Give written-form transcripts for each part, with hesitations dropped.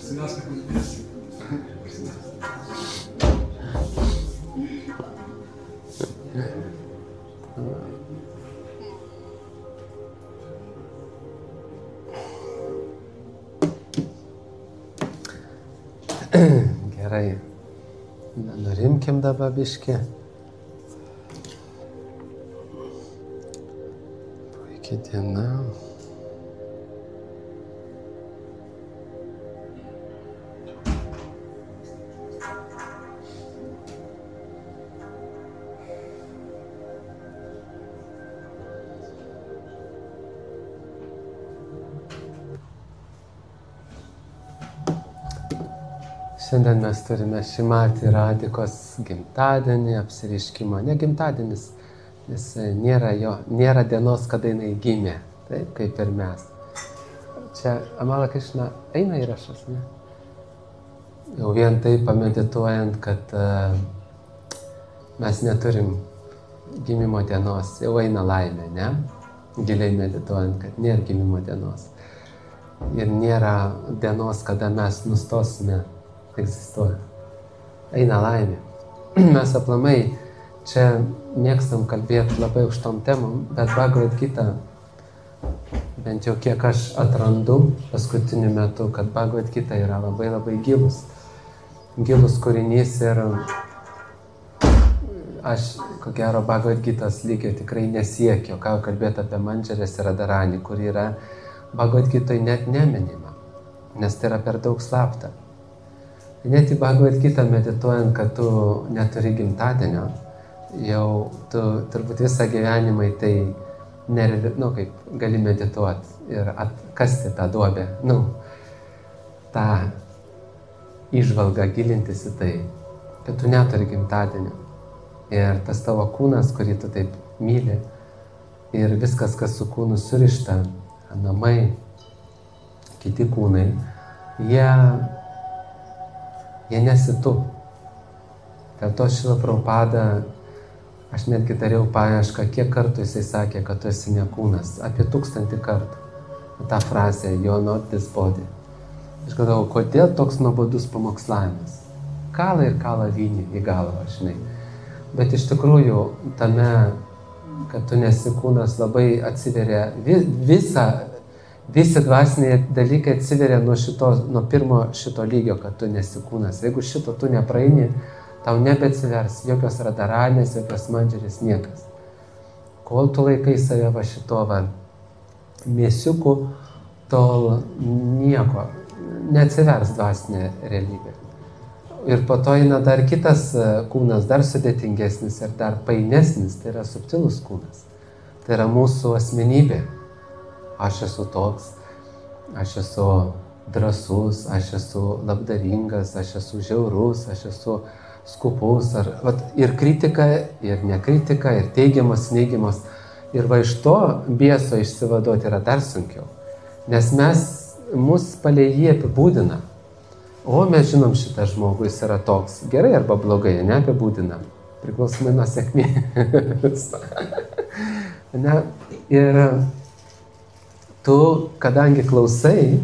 Gerai. Nurimkim dabar biškį. Puikia diena. Šiandien mes turime Šimati Radikos gimtadienį, apsireiškimą. Ne gimtadienis, nes nėra dienos, kada jinai gimė, taip kaip ir mes. Čia Amala Krišna eina įrašas, ne? Jau vien tai pamedituojant, kad mes neturim gimimo dienos, jau eina laimė, ne? Giliai medituojant, kad nėra gimimo dienos. Ir nėra dienos, kada mes nustosime egzistuoja. Eina laimė. Mes aplamai čia mėgstam kalbėti labai aukštom temom, bet Bhagavad Gita, bent jau kiek aš atrandu paskutiniu metu, kad Bhagavad Gita yra labai labai gilus. Gilus kūrinys ir aš, ko gero, Bhagavad Gitas lygio tikrai nesiekiu, ką kalbėti apie Mandžarės ir Radharani, kur yra Bhagavad Gitoj net neminima, nes tai yra per daug slapta. Net į Bhagavad Gitą medituojant, kad tu neturi gimtadienio, jau tu turbūt visą gyvenimą tai kaip gali medituoti ir atkasti tą duobę, tą įžvalgą gilintis į tai, kad tu neturi gimtadienio. Ir tas tavo kūnas, kurį tu taip myli, ir viskas, kas su kūnu surišta, namai, kiti kūnai, jie nesi tu. Dėl to Šrila Prabhupada, aš netgi dariau paiešką, kiek kartų jisai sakė, kad tu esi ne kūnas. Apie 1000 kartų. Ta frazė, you're not this body. Aš galvojau, kodėl toks nuobodus pamokslavimas? Kala ir kala vynį į galvą, žinai. Bet iš tikrųjų, tame, kad tu nesi kūnas, labai atsiveria visi dvasiniai dalykai atsiveria nuo pirmo šito lygio, kad tu nesi kūnas. Jeigu šito tu nepraeini, tau nebeatsivers jokios Radharanės, jokios Mandžarės, niekas. Kol tu laikai save va šito mėsiukų, tol nieko neatsivers dvasinė realybė. Ir po to eina dar kitas kūnas, dar sudėtingesnis ir dar painesnis, tai yra subtilus kūnas. Tai yra mūsų asmenybė. Aš esu toks, aš esu drąsus, aš esu labdaringas, aš esu žiaurus, aš esu skupus. Ir kritika, ir nekritika, ir teigiamas, neigiamas. Ir va iš to bieso išsivaduoti yra dar sunkiau. Nes mus palei jį apibūdina. O mes žinom šitą žmogų, jis yra toks. Gerai arba blogai, neapibūdinam. Priklausomai nuo sėkmės. Ir tu, kadangi klausai,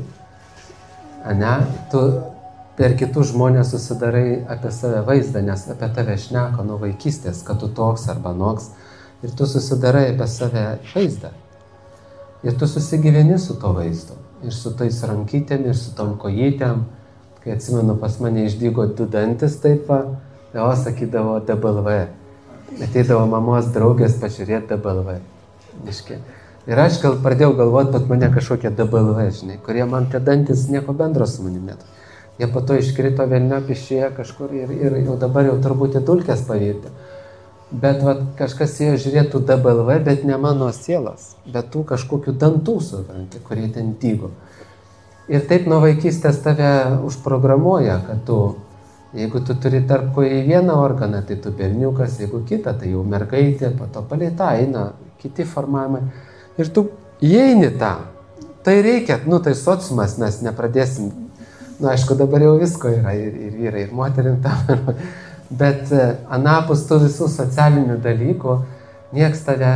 tu per kitus žmonės susidarai apie save vaizdą, nes apie tave šneka nuo vaikystės, kad tu toks arba noks, ir tu susidarai apie save vaizdą. Ir tu susigyveni su to vaizdu, ir su tais rankytėm, ir su tom kojytėm. Kai atsimenu, pas mane išdygo 2 dantis, taip o sakydavo DBLV. Ateidavo mamos draugės pažiūrėti DBLV. Ir aš pradėjau galvoti, bet mane kažkokie DBLV, žinai, kurie man tie dantis nieko bendro su manimi net. Jie po to iškrito velniop išėję kažkur ir jau dabar jau turbūt į dulkes pavirtė. Bet kažkas ėjo žiūrėtų DBLV, bet ne mano sielos, bet tų kažkokių dantų supranti, kurie ten dygo. Ir taip nuo vaikystės tave užprogramuoja, kad jeigu tu turi tarp kojų vieną organą, tai tu berniukas, jeigu kitą, tai jau mergaitė, po to palei tą eina kiti formavimai. Ir tu įeini tą. Tai reikia, tai sociumas mes nepradėsim. Aišku, dabar jau visko yra, ir vyrai, ir moterim tam. Bet anapus tų visų socialinių dalykų, nieks tave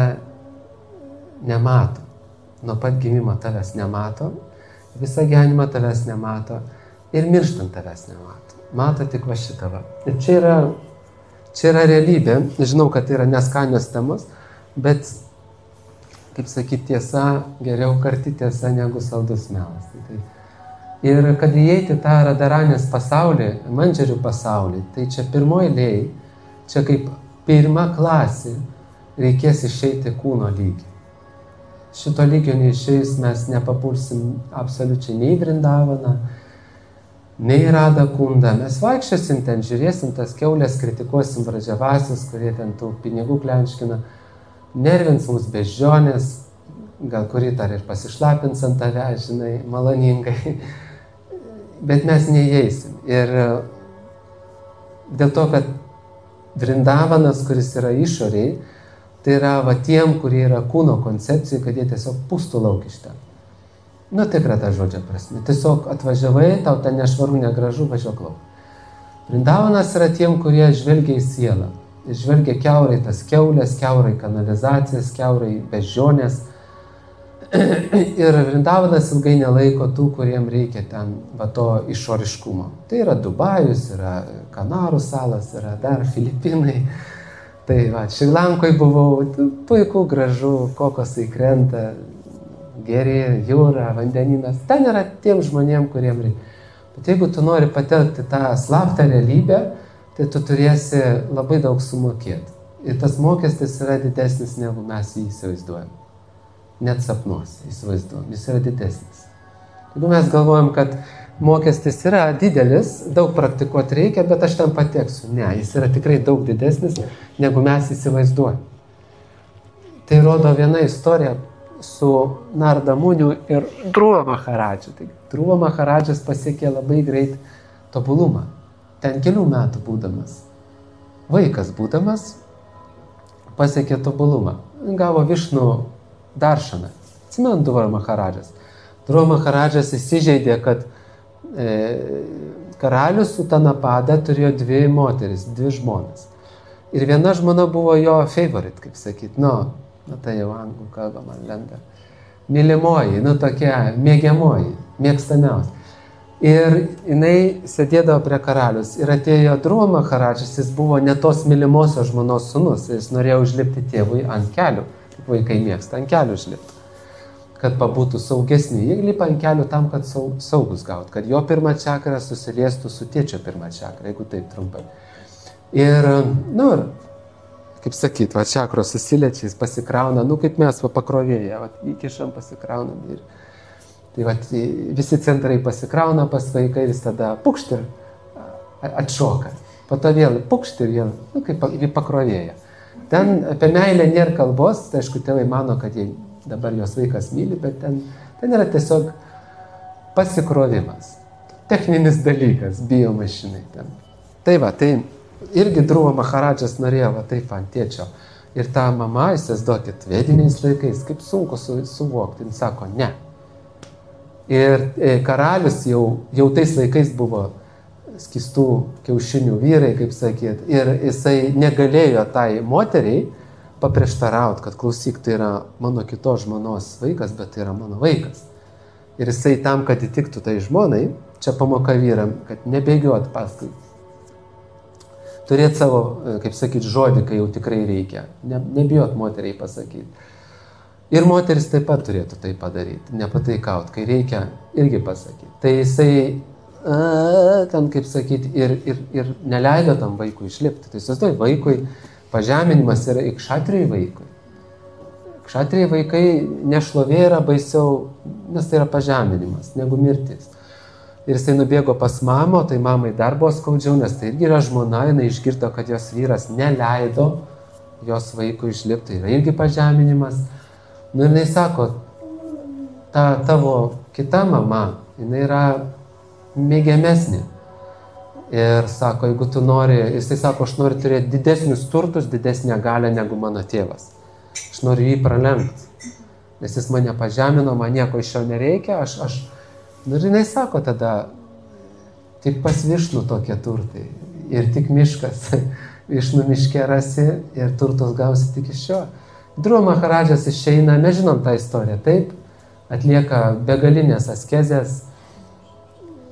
nemato. Nuo pat gimimo tavęs nemato, visą gyvenimą tavęs nemato. ir mirštant tavęs nemato. Mato tik va šitą va. Ir čia yra realybė. Žinau, kad tai yra neskanios temos, bet, kaip sakyti, tiesa, geriau karti tiesa negu saldus melas. Ir kad įeiti tą Radaranės pasaulį, Mandžerių pasaulį, tai čia pirmoji eilėj, čia kaip pirma klasė reikės išeiti kūno lygį. Šito lygio neišeis, mes nepapulsim absoliučiai nei Vrindavaną, nei Radha Kundą. Mes vaikščiosim ten, žiūrėsim tas kiaulės, kritikuosim Vražavasis, kurie ten tų pinigų klenškina, nervins mums beždžionės, gal kuri dar ir pasišlapins ant tave, žinai, maloningai. Bet mes neįeisim. Ir dėl to, kad Vrindavanas, kuris yra išoriai, tai yra va tiem, kurie yra kūno koncepcijai, kad jie tiesiog pūstų lauk iš ten. Nu, tikra ta žodžio prasme. Tiesiog atvažiavai, tau ten nešvaru, negražu, važiuok lauk. Vrindavanas yra tiem, kurie žvelgia į sielą. Žvelgia kiaurai tas kiaulės, kiaurai kanalizacijas, kiaurai beždžionės. Ir Vrindavanas ilgai nelaiko tų, kuriem reikia ten va to išoriškumo. Tai yra Dubajus, yra Kanarų salas, yra dar Filipinai. Tai va, Šrilankoj buvau, puiku, gražu, kokosai krenta, geri, jūra, vandeninas. Ten yra tiem žmonėm, kuriem reikia. Bet jeigu tu nori patekti tą slaptą realybę, tai tu turėsi labai daug sumokėti. Ir tas mokestis yra didesnis, negu mes jį įsivaizduojam. Net sapnuose įsivaizduojam, jis yra didesnis. Jeigu mes galvojam, kad mokestis yra didelis, daug praktikuoti reikia, bet aš ten pateksiu. Ne, jis yra tikrai daug didesnis, negu mes įsivaizduojam. Tai rodo viena istorija su Narada Muniu ir Dhruva Maharadžu. Tai Dhruva Maharadžas pasiekė labai greit tobulumą. Ten kelių metų būdamas, vaikas būdamas, pasiekė tobulumą. Gavo Višnu daršaną. Atsimenu Dhruva Maharadžas. Dhruva Maharadžas įsižeidė, kad karalius Utanapada turėjo dvi moteris, dvi žmonas. Ir viena žmona buvo jo favorite, kaip sakyt, tai jau anglų kalba man lenda. Mylimoji, tokia mėgiamoji, mėgstamiausia. Ir jinai sėdėdavo prie karalius. Ir atėjo Dhruva Maharadžas, jis buvo ne tos mylimosios žmonos sūnus. Jis norėjo užlipti tėvui ant kelių, kaip vaikai mėgsta, ant kelių užlipti. Kad pabūtų saugesni. Jie lipa ant kelių tam, kad saugus gaut, kad jo pirma čakra susiliestų su tėčio pirma čakra, jeigu taip trumpai. Ir, kaip sakyt, va čakros susiliečia, jis pasikrauna, kaip mes pakrovėje, įkišam, pasikraunam. Ir, tai va, visi centrai pasikrauna pas vaiką ir jis tada pukšt ir atšoka. Po to vėl pukšt ir vėl, kaip pakrovėje. Ten apie meilę nėra kalbos, tai aišku, tėvai mano, kad jie dabar jos vaikas myli, bet ten yra tiesiog pasikrovimas. Techninis dalykas, bijo mašinai. Ten. Tai va, tai irgi Dhruva Maharadžas norėjo va taip ant tėčio. Ir ta mama, įsivaizduokit, vediniais laikais, kaip sunku suvokti. Jis sako, ne. Ir karalius jau tais laikais buvo skystų kiaušinių vyrai, kaip sakyt. Ir jisai negalėjo tai moteriai paprieštarauti, kad klausyk, tai yra mano kitos žmonos vaikas, bet tai yra mano vaikas. Ir jisai tam, kad įtiktų tai žmonai, čia pamoka vyram, kad nebėgiot paskui. Turėti savo, kaip sakyt, žodį, kai jau tikrai reikia. Nebijot moteriai pasakyti. Ir moteris taip pat turėtų tai padaryti, nepataikaut, kai reikia irgi pasakyti. Tai jisai, ten, kaip sakyti, ir neleido tam vaikui išlipti. Tai įsivaizduoji, vaikui pažeminimas yra ir kšatrijai vaikui. Kšatrijai vaikai nešlovė yra baisiau, nes tai yra pažeminimas, negu mirtis. Ir jisai nubėgo pas mamą, tai mamai dar buvo skaudžiau, nes tai irgi yra žmona, jinai išgirdo, kad jos vyras neleido jos vaikui išlipti, tai yra irgi pažeminimas. Ir jinai sako, ta tavo kita mama, jinai yra mėgiamesnė. Ir sako, jeigu tu nori, jisai sako, aš noriu turėti didesnius turtus, didesnę galią negu mano tėvas. Aš noriu jį pralenkti, nes jis mane pažemino, man nieko iš jo nereikia, ir jinai sako tada, tik pas Višnų tokie turtai ir tik miškas, Višnų miške rasi ir turtus gausi tik iš jo. Dhruva Maharadžas išeina, mes žinom tą istoriją, taip, atlieka begalinės askezės,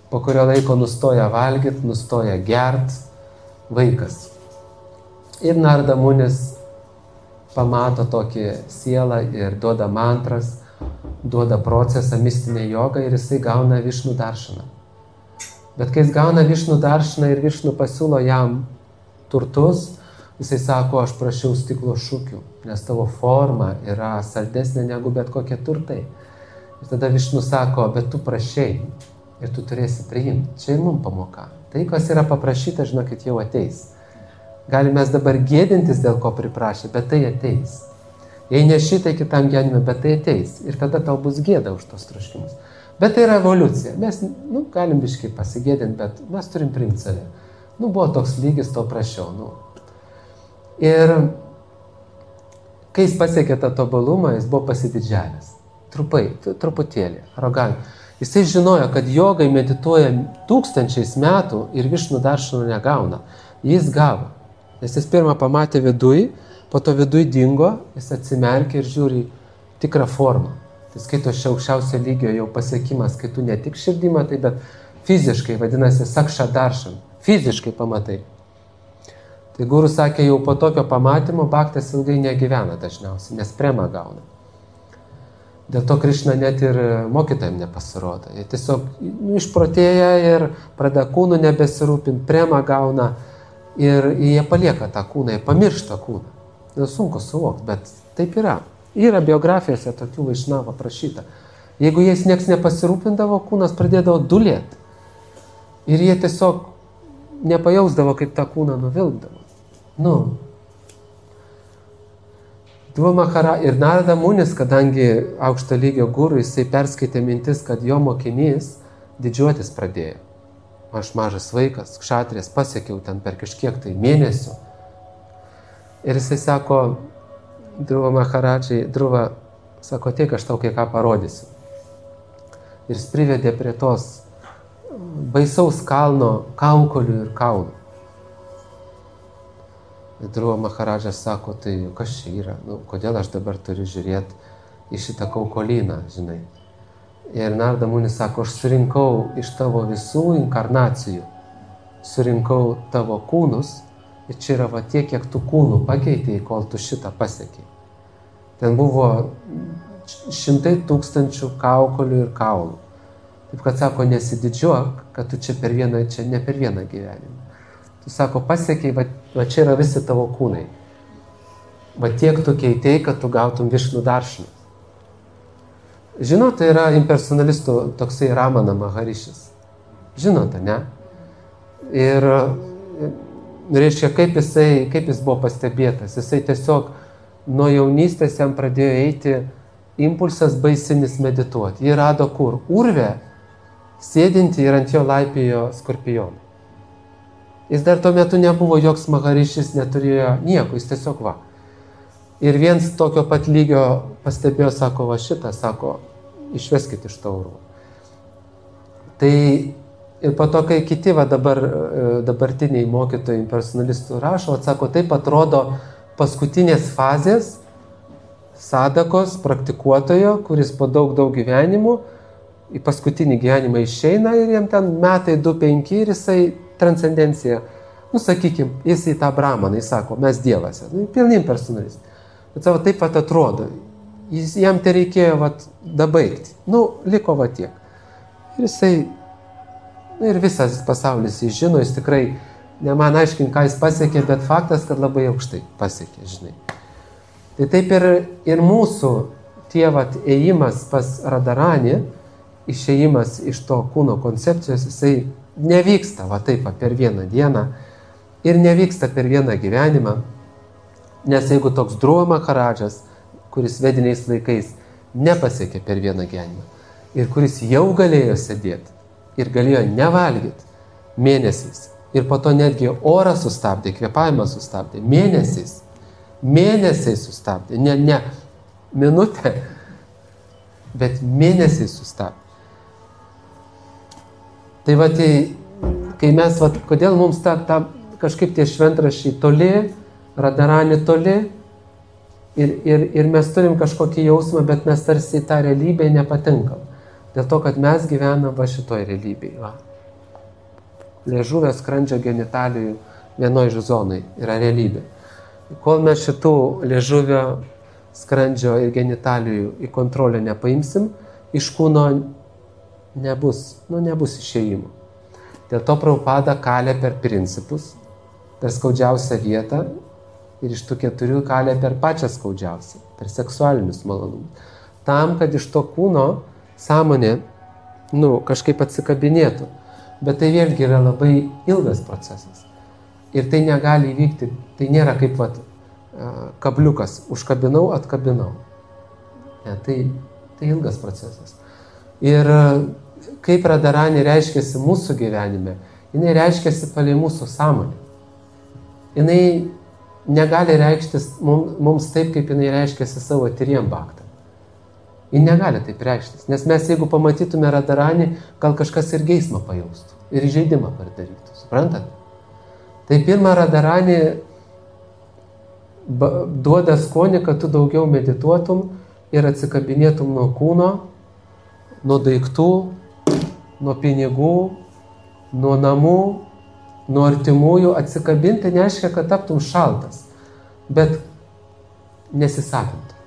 po kurio laiko nustoja valgyti, nustoja gert, vaikas. Ir Narada Munis pamato tokį sielą ir duoda mantras, duoda procesą, mistinę jogą ir jisai gauna Višnu daršaną. Bet kai jis gauna Višnu daršaną ir Višnu pasiūlo jam turtus, jisai sako, aš prašiau stiklo šukių, nes tavo forma yra saldesnė negu bet kokie turtai. Ir tada Višnu sako, bet tu prašei ir tu turėsi priimti. Čia ir mums pamoka. Tai, kas yra paprašyta, žinokit, jau ateis. Galime mes dabar gėdintis, dėl ko priprašė, bet tai ateis. Jei ne šitai kitam gyvenime, bet tai ateis. Ir tada tau bus gėda už tos troškimus. Bet tai yra evoliucija. Mes galim biškai pasigėdinti, bet mes turim priimti save. Buvo toks lygis, to prašiau. Ir kai jis pasiekė tą tobulumą, jis buvo pasididžiavęs. Truputėlį, arogant. Jisai žinojo, kad jogai medituoja tūkstančiais metų ir Višnu daršanų negauna. Jis gavo. Nes jis pirmą pamatė viduj, po to viduj dingo, jis atsimerkė ir žiūri tikrą formą. Tai skaito aukščiausio lygio jau pasiekimas, kai tu ne tik širdį matai, bet fiziškai, vadinasi, sakša daršan. Fiziškai pamatai. Tai guru sakė, jau po tokio pamatymo bhaktas ilgai negyvena dažniausiai, nes prema gauna. Dėl to Krišna net ir mokytojams nepasirodo. Jie tiesiog išprotėja ir pradeda kūnų nebesirūpinti, prema gauna ir jie palieka tą kūną, jie pamiršta kūną. Sunku suvokti, bet taip yra. Yra biografijose tokių Vaišnavų aprašyta. Jeigu jais nieks nepasirūpindavo, kūnas pradėdavo dulėti. Ir jie tiesiog nepajausdavo, kaip tą kūną nuvilkdavo. Dhruva Maharaj ir Narada Munis, kadangi aukšto lygio guru, jisai perskaitė mintis, kad jo mokinys didžiuotis pradėjo. Aš mažas vaikas, kšatrijas, pasiekiau ten per kažkiek tai mėnesių. Ir jisai sako, Dhruva Maharajai, Dhruva, sako, tiek aš tau kai ką parodysiu. Ir jis privedė prie tos baisaus kalno kaukolių ir kaulų. Ir Dhruva Maharajas sako, tai kas čia yra? Kodėl aš dabar turiu žiūrėti į šitą kaukolyną, žinai? Ir Narada Munis sako, aš surinkau iš tavo visų inkarnacijų, surinkau tavo kūnus ir čia yra va tiek, kiek tu kūnų pakeitėjai, kol tu šitą pasiekei. Ten buvo 100 000 kaukolių ir kaulų. Taip kad sako, nesididžiuok, kad tu čia ne per vieną gyvenimą. Tu sako, pasiekiai, va čia yra visi tavo kūnai. Va tiek tu keitei, kad tu gautum Višnu daršaną. Žinote, yra impersonalistų toksai Ramana Maharišis. Žinote, ne? Ir reiškia, kaip jis buvo pastebėtas. Jisai tiesiog nuo jaunystės jam pradėjo eiti impulsas baisinis medituoti. Jį rado kur? Urve, sėdinti ir ant jo laipiojo skorpionai. Jis dar tuo metu nebuvo joks Maharišis, neturėjo nieko, jis tiesiog va. Ir viens tokio pat lygio pastebėjo, sako, va šitą, sako, išveskit iš taurų. Tai ir po to, kai kiti va dabartiniai mokytojai impersonalistų rašo, atsako, taip atrodo paskutinės fazės sadakos praktikuotojo, kuris po daug gyvenimų į paskutinį gyvenimą išeina ir jam ten metai 2-5 ir jisai transcendencija, sakykim, jisai tą brahmaną, jis sako, mes dievas, pilni impersonalistai. Bet savo taip pat atrodo, jam tai reikėjo dabaigti, liko va tiek. Ir jisai, ir visas pasaulis jis žino, jis tikrai, ne man aiškint, ką jis pasiekė, bet faktas, kad labai aukštai pasiekė, žinai. Tai taip ir mūsų tie ėjimas pas Radharani, išėjimas iš to kūno koncepcijos, jisai nevyksta taip per vieną dieną ir nevyksta per vieną gyvenimą, nes jeigu toks Dhruva Maharajas, kuris vediniais laikais nepasiekė per vieną gyvenimą ir kuris jau galėjo sėdėti ir galėjo nevalgyti mėnesiais ir po to netgi orą sustabdė, kvėpavimą sustabdė, mėnesiais sustabdė, ne minutę, bet mėnesiais sustabdė. Tai kai mes, kodėl mums kažkaip tie šventraščiai toli, Radharani toli ir mes turim kažkokį jausmą, bet mes tarsi į tą realybę nepatinkam. Dėl to, kad mes gyvenam šitoj realybėje. liežuvio, skrandžio, genitalijų vienoj zonai yra realybė. Kol mes šitų liežuvio, skrandžio ir genitalijų į kontrolę nepaimsim, iš kūno nebus išėjimo. Dėl to Prabhupada kalė per principus, per skaudžiausią vietą ir iš tų 4 kalė per pačią skaudžiausią, per seksualinius malonumus. Tam, kad iš to kūno sąmonė kažkaip atsikabinėtų. Bet tai vėlgi yra labai ilgas procesas. Ir tai negali įvykti, tai nėra kaip kabliukas, užkabinau, atkabinau. Ne, tai ilgas procesas. Ir kaip Radharani reiškiasi mūsų gyvenime, jinai reiškiasi palei mūsų sąmonę. Jinai negali reikštis mums taip, kaip jinai reiškiasi savo tyriem bhaktam. Ji negali taip reikštis, nes mes jeigu pamatytume Radharani, gal kažkas ir geismą pajaustų, ir įžeidimą padarytų, suprantat? Tai pirmą Radharani duoda skonį, kad tu daugiau medituotum ir atsikabinėtum nuo kūno, nuo daiktų, nuo pinigų, nuo namų, nuo artimųjų. Atsikabinti nereiškia, kad taptum šaltas, bet nesisavintum.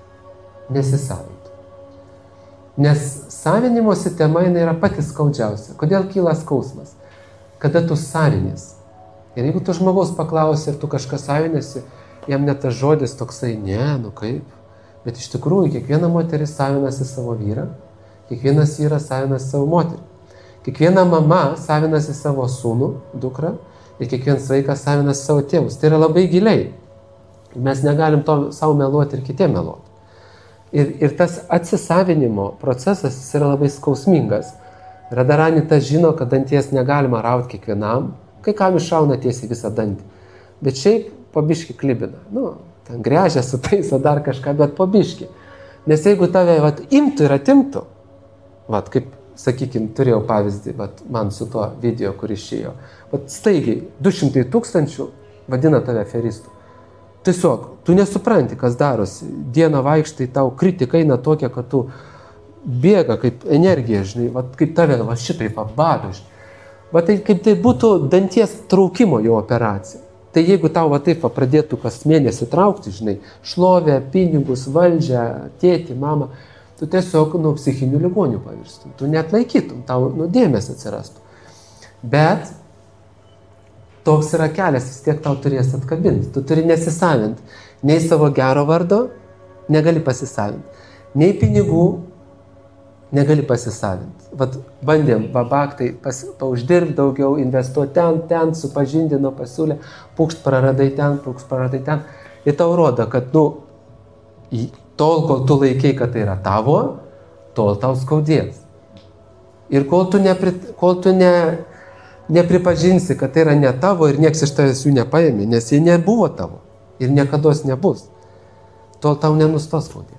Nes savinimosi tema yra pati skaudžiausia. Kodėl kyla skausmas? Kada tu savinies. Ir jeigu tu žmogaus paklausi, ir tu kažką savinėsi, jam net tas žodis toksai, kaip. Bet iš tikrųjų, kiekviena moteris savinasi savo vyrą, kiekvienas vyras savinasi savo moterį. Kiekviena mama savinasi savo sūnų, dukrą, ir kiekvienas vaikas savinasi savo tėvus. Tai yra labai giliai. Mes negalim to savo meluoti ir kitiem meluoti. Ir tas atsisavinimo procesas jis yra labai skausmingas. Radharani tas žino, kad danties negalima rauti kiekvienam, kai kam iššauna tiesiai visą dantį. Bet šiaip po biškį klibina. Ten gręžia, sutaiso dar kažką, bet po biškį. Nes jeigu tave imtų ir atimtų, kaip, sakykime, turėjau pavyzdį, man su tuo video, kur išėjo, staigiai 200 000 vadina tave aferistų. Tiesiog, tu nesupranti, kas darosi. Dieną vaikštai, tau kritika eina tokia, kad tu bėga kaip energija, kaip tave šitai bado. Tai kaip tai būtų danties traukimo jo operacija. Tai jeigu tau taip pradėtų kas mėnesį traukti, šlovę, pinigus, valdžią, tėtį, mamą, tu tiesiog psichinių ligonių pavirstum. Tu neatlaikytum, tau dėmesio atsirastų. Bet toks yra kelias, vis tiek tau turės atkabinti. Tu turi nesisavinti. Nei savo gero vardo negali pasisavinti. Nei pinigų negali pasisavinti. Bandėm babaktai pauždirbti daugiau, investuoti ten, supažindino, pasiūlė, pukšt praradai ten. Ir tau rodo, kad tol, kol tu laikai, kad tai yra tavo, tol tau skaudės. Ir kol tu nepripažinsi, kad tai yra ne tavo ir nieks iš tavęs jų nepaėmė, nes jie nebuvo tavo ir niekados nebus, tol tau nenustos skaudėti.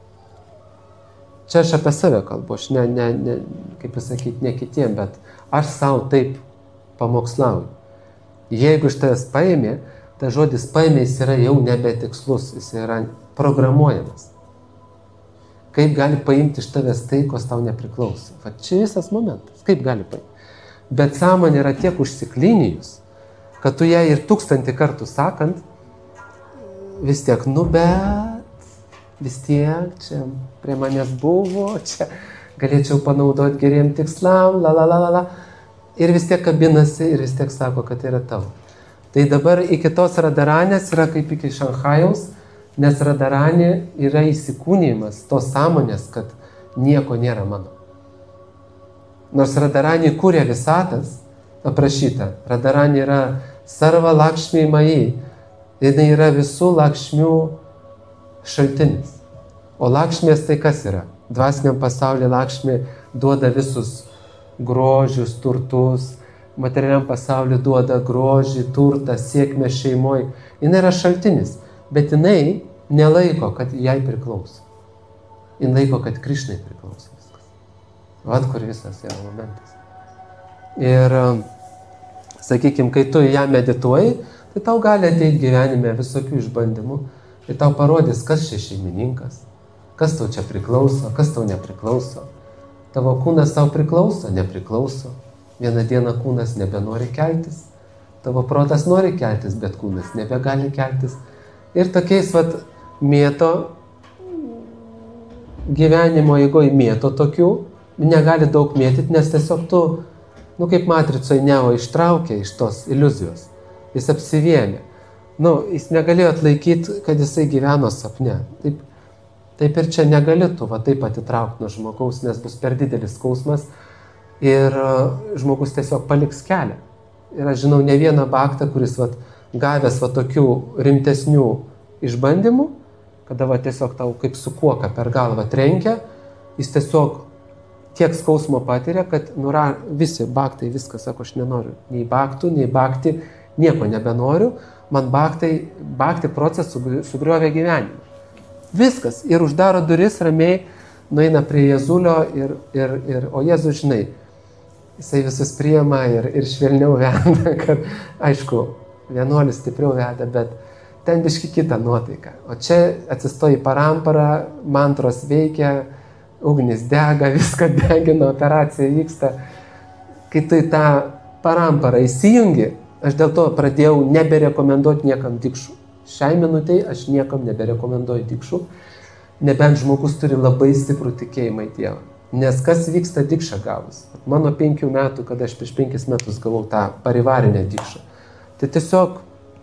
Čia aš apie save kalbu, aš kaip pasakyti, ne kitiem, bet aš savo taip pamokslauju. Jeigu iš tavęs paėmė, tas žodis paėmė, jis yra jau nebetikslus, jis yra programuojamas. Kaip gali paimti iš tavęs tai, kas tau nepriklauso? Čia visas momentas, kaip gali paimti. Bet sąmonė yra tiek užsiklinijus, kad tu ją ir 1000 kartų sakant, vis tiek, vis tiek, čia prie manęs buvo, čia galėčiau panaudoti geriem tikslam, ir vis tiek kabinasi ir vis tiek sako, kad tai yra tavo. Tai dabar iki tos Radharanės yra kaip iki Šanchajaus, nes Radharani yra įsikūnijimas tos sąmonės, kad nieko nėra mano. Nors Radharani kūrė visatas, aprašyta, Radharani yra Sarva Lakšmi Maji, jinai yra visų lakšmių šaltinis. O lakšmės tai kas yra? Dvasiniam pasaulyje lakšmė duoda visus grožius, turtus, materialiam pasaulyje duoda grožį, turtą, sėkmę šeimoje. Jinai yra šaltinis, bet jinai nelaiko, kad jai priklauso. Jinai laiko, kad Krišnai priklauso viskas. Kur visas yra momentas. Ir, sakykime, kai tu ją medituoji, tai tau gali ateiti gyvenime visokių išbandymų ir tau parodys, kas čia šeimininkas, kas tau čia priklauso, kas tau nepriklauso. Tavo kūnas tau priklauso, nepriklauso. Vieną dieną kūnas nebenori keltis, tavo protas nori keltis, bet kūnas nebegali keltis. Ir tokiais mėto gyvenimo eigoje mėto tokių, negali daug mėtyti, nes tiesiog tu, kaip matricoje Neo ištraukė iš tos iliuzijos. Jis apsivėmė. Jis negalėjo atlaikyti, kad jisai gyveno sapne. Taip ir čia negali tu taip atitraukti nuo žmogaus, nes bus per didelis skausmas ir žmogus tiesiog paliks kelią. Ir aš žinau ne vieną baktą, kuris gavęs tokių rimtesnių išbandymų, kada tiesiog tau kaip su kuoka per galvą trenkia, jis tiesiog tiek skausmo patiria, kad visi baktai viskas, sako, aš nenoriu nei baktų, nei bakti, nieko nebenoriu, man bakti procesų sugriovė gyvenimą. Viskas. Ir uždaro duris ramiai, nueina prie Jėzulio o Jėzus, žinai, jisai visus priima ir švelniau veda, kad, aišku, vienuolis stipriau veda, bet ten biški kita nuotaika. O čia atsistoji paramparą, mantros veikia, ugnis dega, viską degina, operacija vyksta. Kai tu į tą paramparą įsijungi, aš dėl to pradėjau neberekomenduoti niekam dikšų. Šiai minutei aš niekam neberekomenduoju dikšų, nebent žmogus turi labai stiprų tikėjimą į Dievą. Nes kas vyksta dikšą gavus? Mano 5 metų, kada aš prieš 5 metus gavau tą parivarinę dikšą. Tai tiesiog,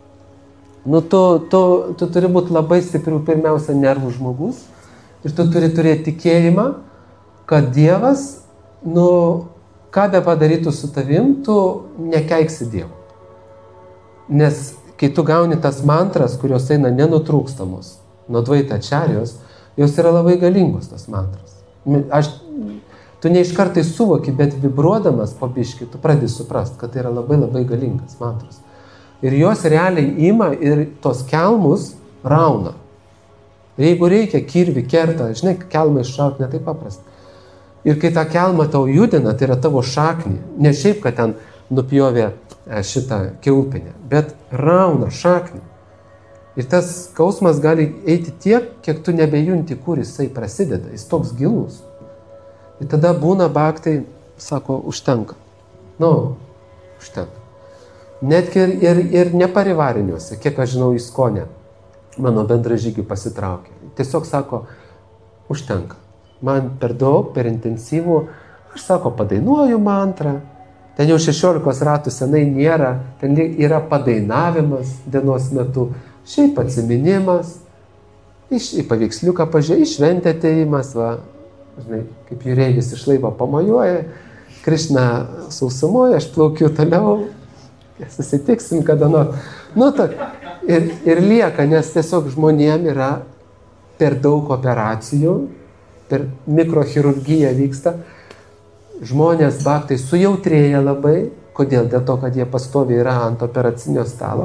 tu turi būti labai stiprių, pirmiausia, nervų žmogus ir tu turi turėti tikėjimą, kad Dievas, ką be padarytų su tavim, tu nekeiksi Dievo. Nes kai tu gauni tas mantras, kurios eina nenutrūkstamos, nuo dvaitačarijos, jos yra labai galingos tas mantras. Tu ne iš kartai suvoki, bet vibruodamas po biškį, tu pradedi suprast, kad tai yra labai labai galingas mantras. Ir jos realiai ima ir tos kelmus rauna. Ir jeigu reikia, kirvi kerta, žinai, kelmą iššaukti ne taip paprasta. Ir kai tą kelmą tau judina, tai yra tavo šaknį, ne šiaip, kad ten nupjovė šitą kiaulpienę, bet rauna šaknį. Ir tas skausmas gali eiti tiek, kiek tu nebejunti, kur jisai prasideda, jis toks gilus. Ir tada būna baktai, sako, užtenka. Užtenka. Netgi ir neparivariniuose, kiek aš žinau, į Skonę mano bendražygių pasitraukė. Tiesiog sako, užtenka. Man per daug, per intensyvų, aš sako, padainuoju mantrą. Ten jau 16 ratų senai nėra, ten yra padainavimas dienos metu, šiaip atsiminimas, į paveiksliuką pažiūrė, į šventę atėjimas, žinai, kaip jūreivis iš laivo pamojuoja, Krišna sausumoja, aš plaukiu toliau, susitiksim kada nors. Ir lieka, nes tiesiog žmonėm yra per daug operacijų, per mikrochirurgiją vyksta. Žmonės baktai sujautrėja labai. Kodėl? Dėl to, kad jie pastoviai yra ant operacinio stalo.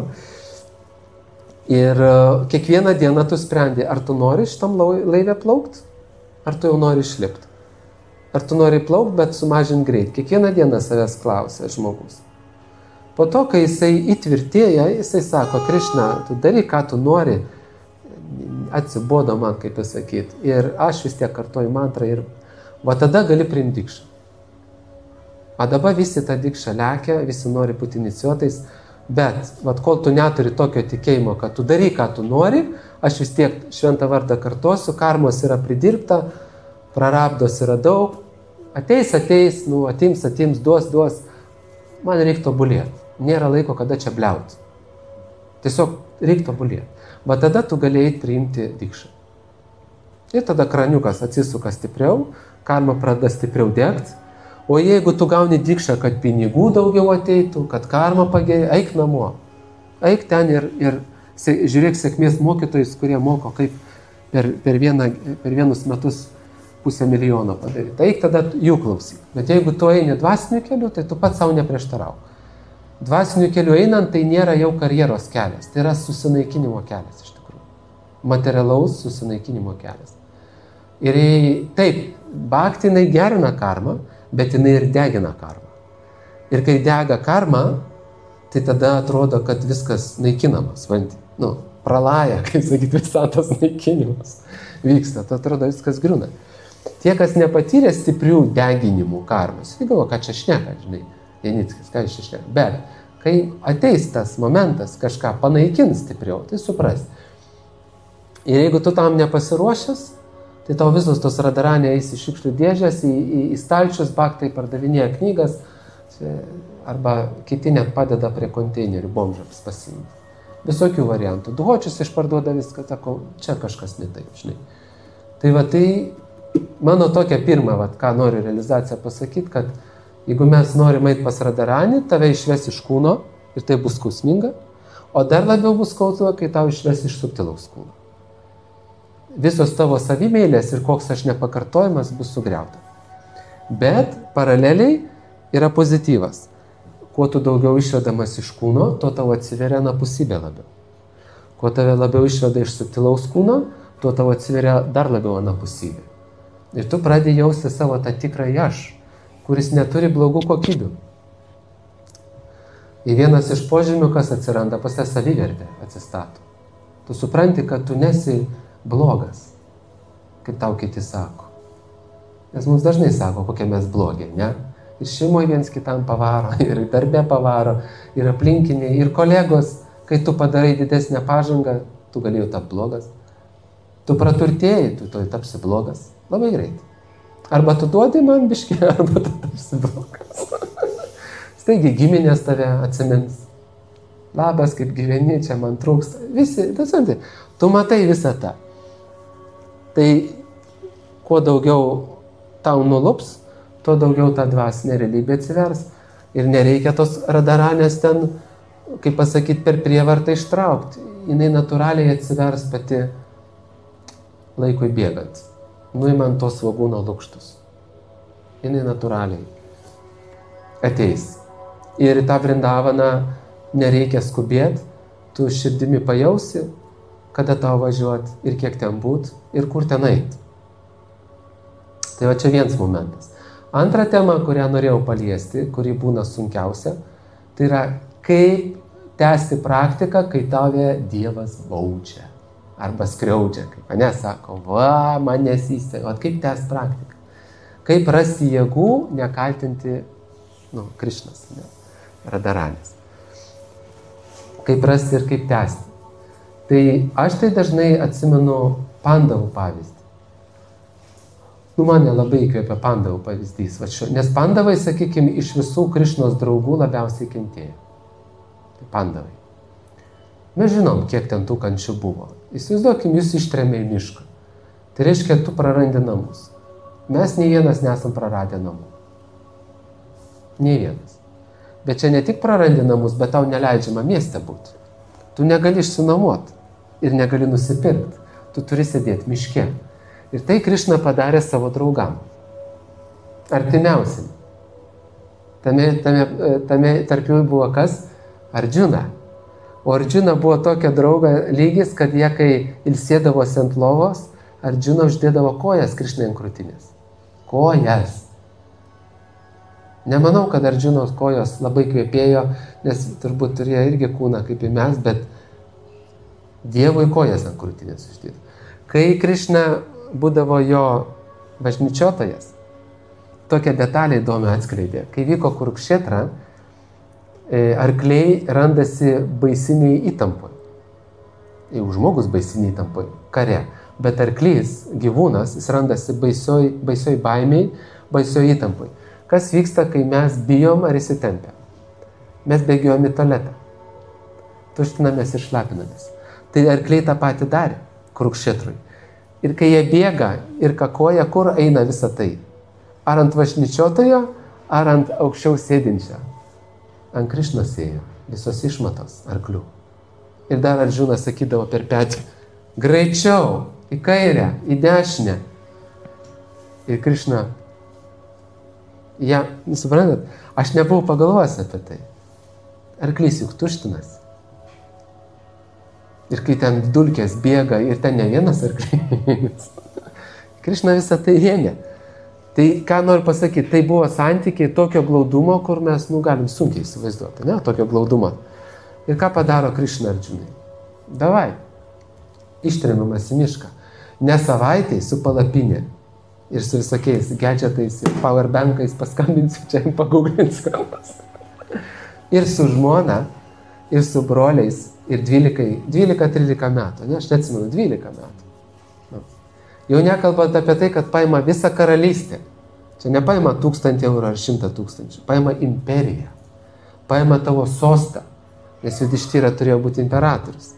Ir kiekvieną dieną tu sprendi, ar tu nori šitam laive plaukti, ar tu jau nori išlipti. Ar tu nori plaukti, bet sumažinti greit. Kiekvieną dieną savęs klausia žmogus. Po to, kai jisai įtvirtėja, jisai sako, Krišna, tu daryk, ką tu nori, atsibodo man, kaip pasakyti. Ir aš vis tiek kartoju mantrą ir tada gali priimti dikšą. O dabar visi tą dikšą lekia, visi nori būti inicijuotais, bet kol tu neturi tokio tikėjimo, kad tu daryk, ką tu nori, aš vis tiek šventą vardą kartosiu, karmos yra pridirbta, prarabdos yra daug, ateis, atims, duos, man reikia tobulėti. Nėra laiko, kada čia bliauti. Tiesiog reikia tobulėti. Tada tu galėjai priimti dikšą. Ir tada kraniukas atsisuka stipriau, karma pradeda stipriau degti. O jeigu tu gauni dikšą, kad pinigų daugiau ateitų, kad karma pagerėja, eik namo. Eik ten ir žiūrėk sėkmės mokytojus, kurie moko, kaip per vienus metus 500 000 padaryti. Eik tada jų klausyk. Bet jeigu tu eini dvasiniu keliu, tai tu pats savo neprieštarau. Dvasiniu keliu einant, tai nėra jau karjeros kelias. Tai yra susinaikinimo kelias iš tikrųjų. Materialaus susinaikinimo kelias. Ir taip, bhakti jinai gerina karmą, bet jinai ir degina karmą. Ir kai dega karma, tai tada atrodo, kad viskas naikinamas. Pralaja, kaip sakyti, visatos naikinimas vyksta. Tai atrodo, viskas griūna. Tie, kas nepatyrė stiprių deginimų karmos, tai galvo, kad čia šneka, žinai. Janickis, ką iš išlėk. Bet kai ateis tas momentas kažką panaikins stipriau, tai supras. Ir jeigu tu tam nepasiruošęs, tai tau visos tos radaranė eis į šiukšlių dėžės, į stalčius, baktai pardavinėja knygas, arba kiti net padeda prie konteinerių bomžams pasiimti. Visokių variantų. Duhočius išparduoda viską, sako, čia kažkas ne taip, žinai. Tai va tai mano tokia pirma, ką noriu realizaciją pasakyti, kad jeigu mes norim eiti pas radaranį, tave išves iš kūno ir tai bus skausminga, o dar labiau bus skausminga, kai tau išves iš subtilaus kūno. Visos tavo savimeilės ir koks aš nepakartojimas bus sugriauta. Bet paraleliai yra pozityvas. Kuo tu daugiau išvedamas iš kūno, to tau atsiveria anapusybė labiau. Kuo tave labiau išveda iš subtilaus kūno, tuo tau atsiveria dar labiau anapusybė. Ir tu pradedi jausti savo tą tikrąjį aš, kuris neturi blogų kokybių. Ir vienas iš požymių, kas atsiranda, pas tave savivertė atsistato. Tu supranti, kad tu nesi blogas, kaip tau kiti sako. Nes mums dažnai sako, kokie mes blogi, ne? Ir šeimoje viens kitam pavaro, ir darbe pavaro, ir aplinkiniai, ir kolegos, kai tu padarai didesnę pažangą, tu galėjai tapti blogas. Tu praturtėjai, tu tapsi blogas. Labai greit. Arba tu duodi man biškį, arba tu tapsi blogas. Staigi giminės tave atsimins. Labas, kaip gyveni, čia man trūksta. Visi, tu matai visą tą. Tai kuo daugiau tau nulups, tuo daugiau ta dvasinė realybė atsivers. Ir nereikia tos radaranės ten, kaip pasakyti, per prievartą ištraukti. Jinai natūraliai atsivers pati laikui bėgant. Nuimant tos svogūno lukštus. Jinai natūraliai ateis. Ir į tą Vrindavaną nereikia skubėti, tu širdimi pajausi, kada tau važiuoti ir kiek ten būt ir kur ten eit. Tai va čia vienas momentas. Antra tema, kurią norėjau paliesti, kuri būna sunkiausia, tai yra kaip tęsti praktiką, kai tave Dievas baudžia arba skriaudžia, kaip mane sako, va, man nesiseka, kaip tęsti praktiką. Kaip rasti jėgų, nekaltinti, Krišnas, Radaranis. Kaip rasti ir kaip tęsti. Tai aš tai dažnai atsimenu Pandavų pavyzdį. Mane labai įkvėpia Pandavų pavyzdys. Nes Pandavai, sakykime, iš visų Krišnos draugų labiausiai kentėjo. Tai Pandavai. Mes žinom, kiek ten tų kančių buvo. Įsivaizduokim, jūs ištrėmė į mišką. Tai reiškia, tu prarandi namus. Mes nei vienas nesam praradę namų. Nei vienas. Bet čia ne tik prarandi namus, bet tau neleidžiama mieste būti. Tu negali išsinuomoti ir negali nusipirkti. Tu turi sėdėti miške. Ir tai Krišna padarė savo draugam. Artimiausiam. Tame tarp jų buvo kas? Ardžuna. O Ardžuna buvo tokia drauga lygis, kad jie, kai ilsėdavosi ant lovos, Ardžuna uždėdavo kojas Krišnai ant krūtinės. Kojas. Nemanau, kad Ardžunos kojos labai kvepėjo, nes turbūt turėjo irgi kūną kaip ir mes, bet Dievui kojas ant krūtinės uždėdavo. Kai Krišna būdavo jo bažnyčiotojas, tokią detalę įdomią atskleidė. Kai vyko Kurukšetra, arkliai randasi baisiniai įtampoj. Jau žmogus baisiniai įtampoj, kare. Bet arklys, gyvūnas, jis randasi baisioj baimiai, baisioj įtampoj. Kas vyksta, kai mes bijom ar įsitempę? Mes bėgiojom į tualetą. Tuštinamės ir šlapinamės. Tai arkliai tą patį darė Kurukšetrui. Ir kai jie bėga ir kakoja, kur eina visa tai? Ar ant važnyčiotojo, ar ant aukščiau sėdinčio? Ant Krišnos ėjo, visos išmatos arklių. Ir dar Ardžunas sakydavo per petį, greičiau, į kairę, į dešinę. Ir Krišna, suprantat, aš nebuvau pagalvojęs apie tai. Arklys juk tuštinas. Ir kai ten dulkės bėga ir ten ne vienas arklys. Krišna visą tai rėmė. Tai ką noriu pasakyti, tai buvo santykiai tokio glaudumo, kur mes galim sunkiai įsivaizduoti, ne, tokio glaudumo. Ir ką padaro Krišna Ardžunai? Davai, ištremiamas į mišką. Ne savaitai su palapinė ir su visokiais gadgetais ir powerbankais paskambinsiu, čia paguglinsiu. Ir su žmona, ir su broliais, ir 12-13 metų. Ne, aš neatsimenu, 12 metų. Nu. Jau nekalbant apie tai, kad paima visą karalystę. Čia nepaima 1000 eurų ar 100 000. Paima imperiją. Paima tavo sostą. Nes Judištyra turėjo būti imperatorius.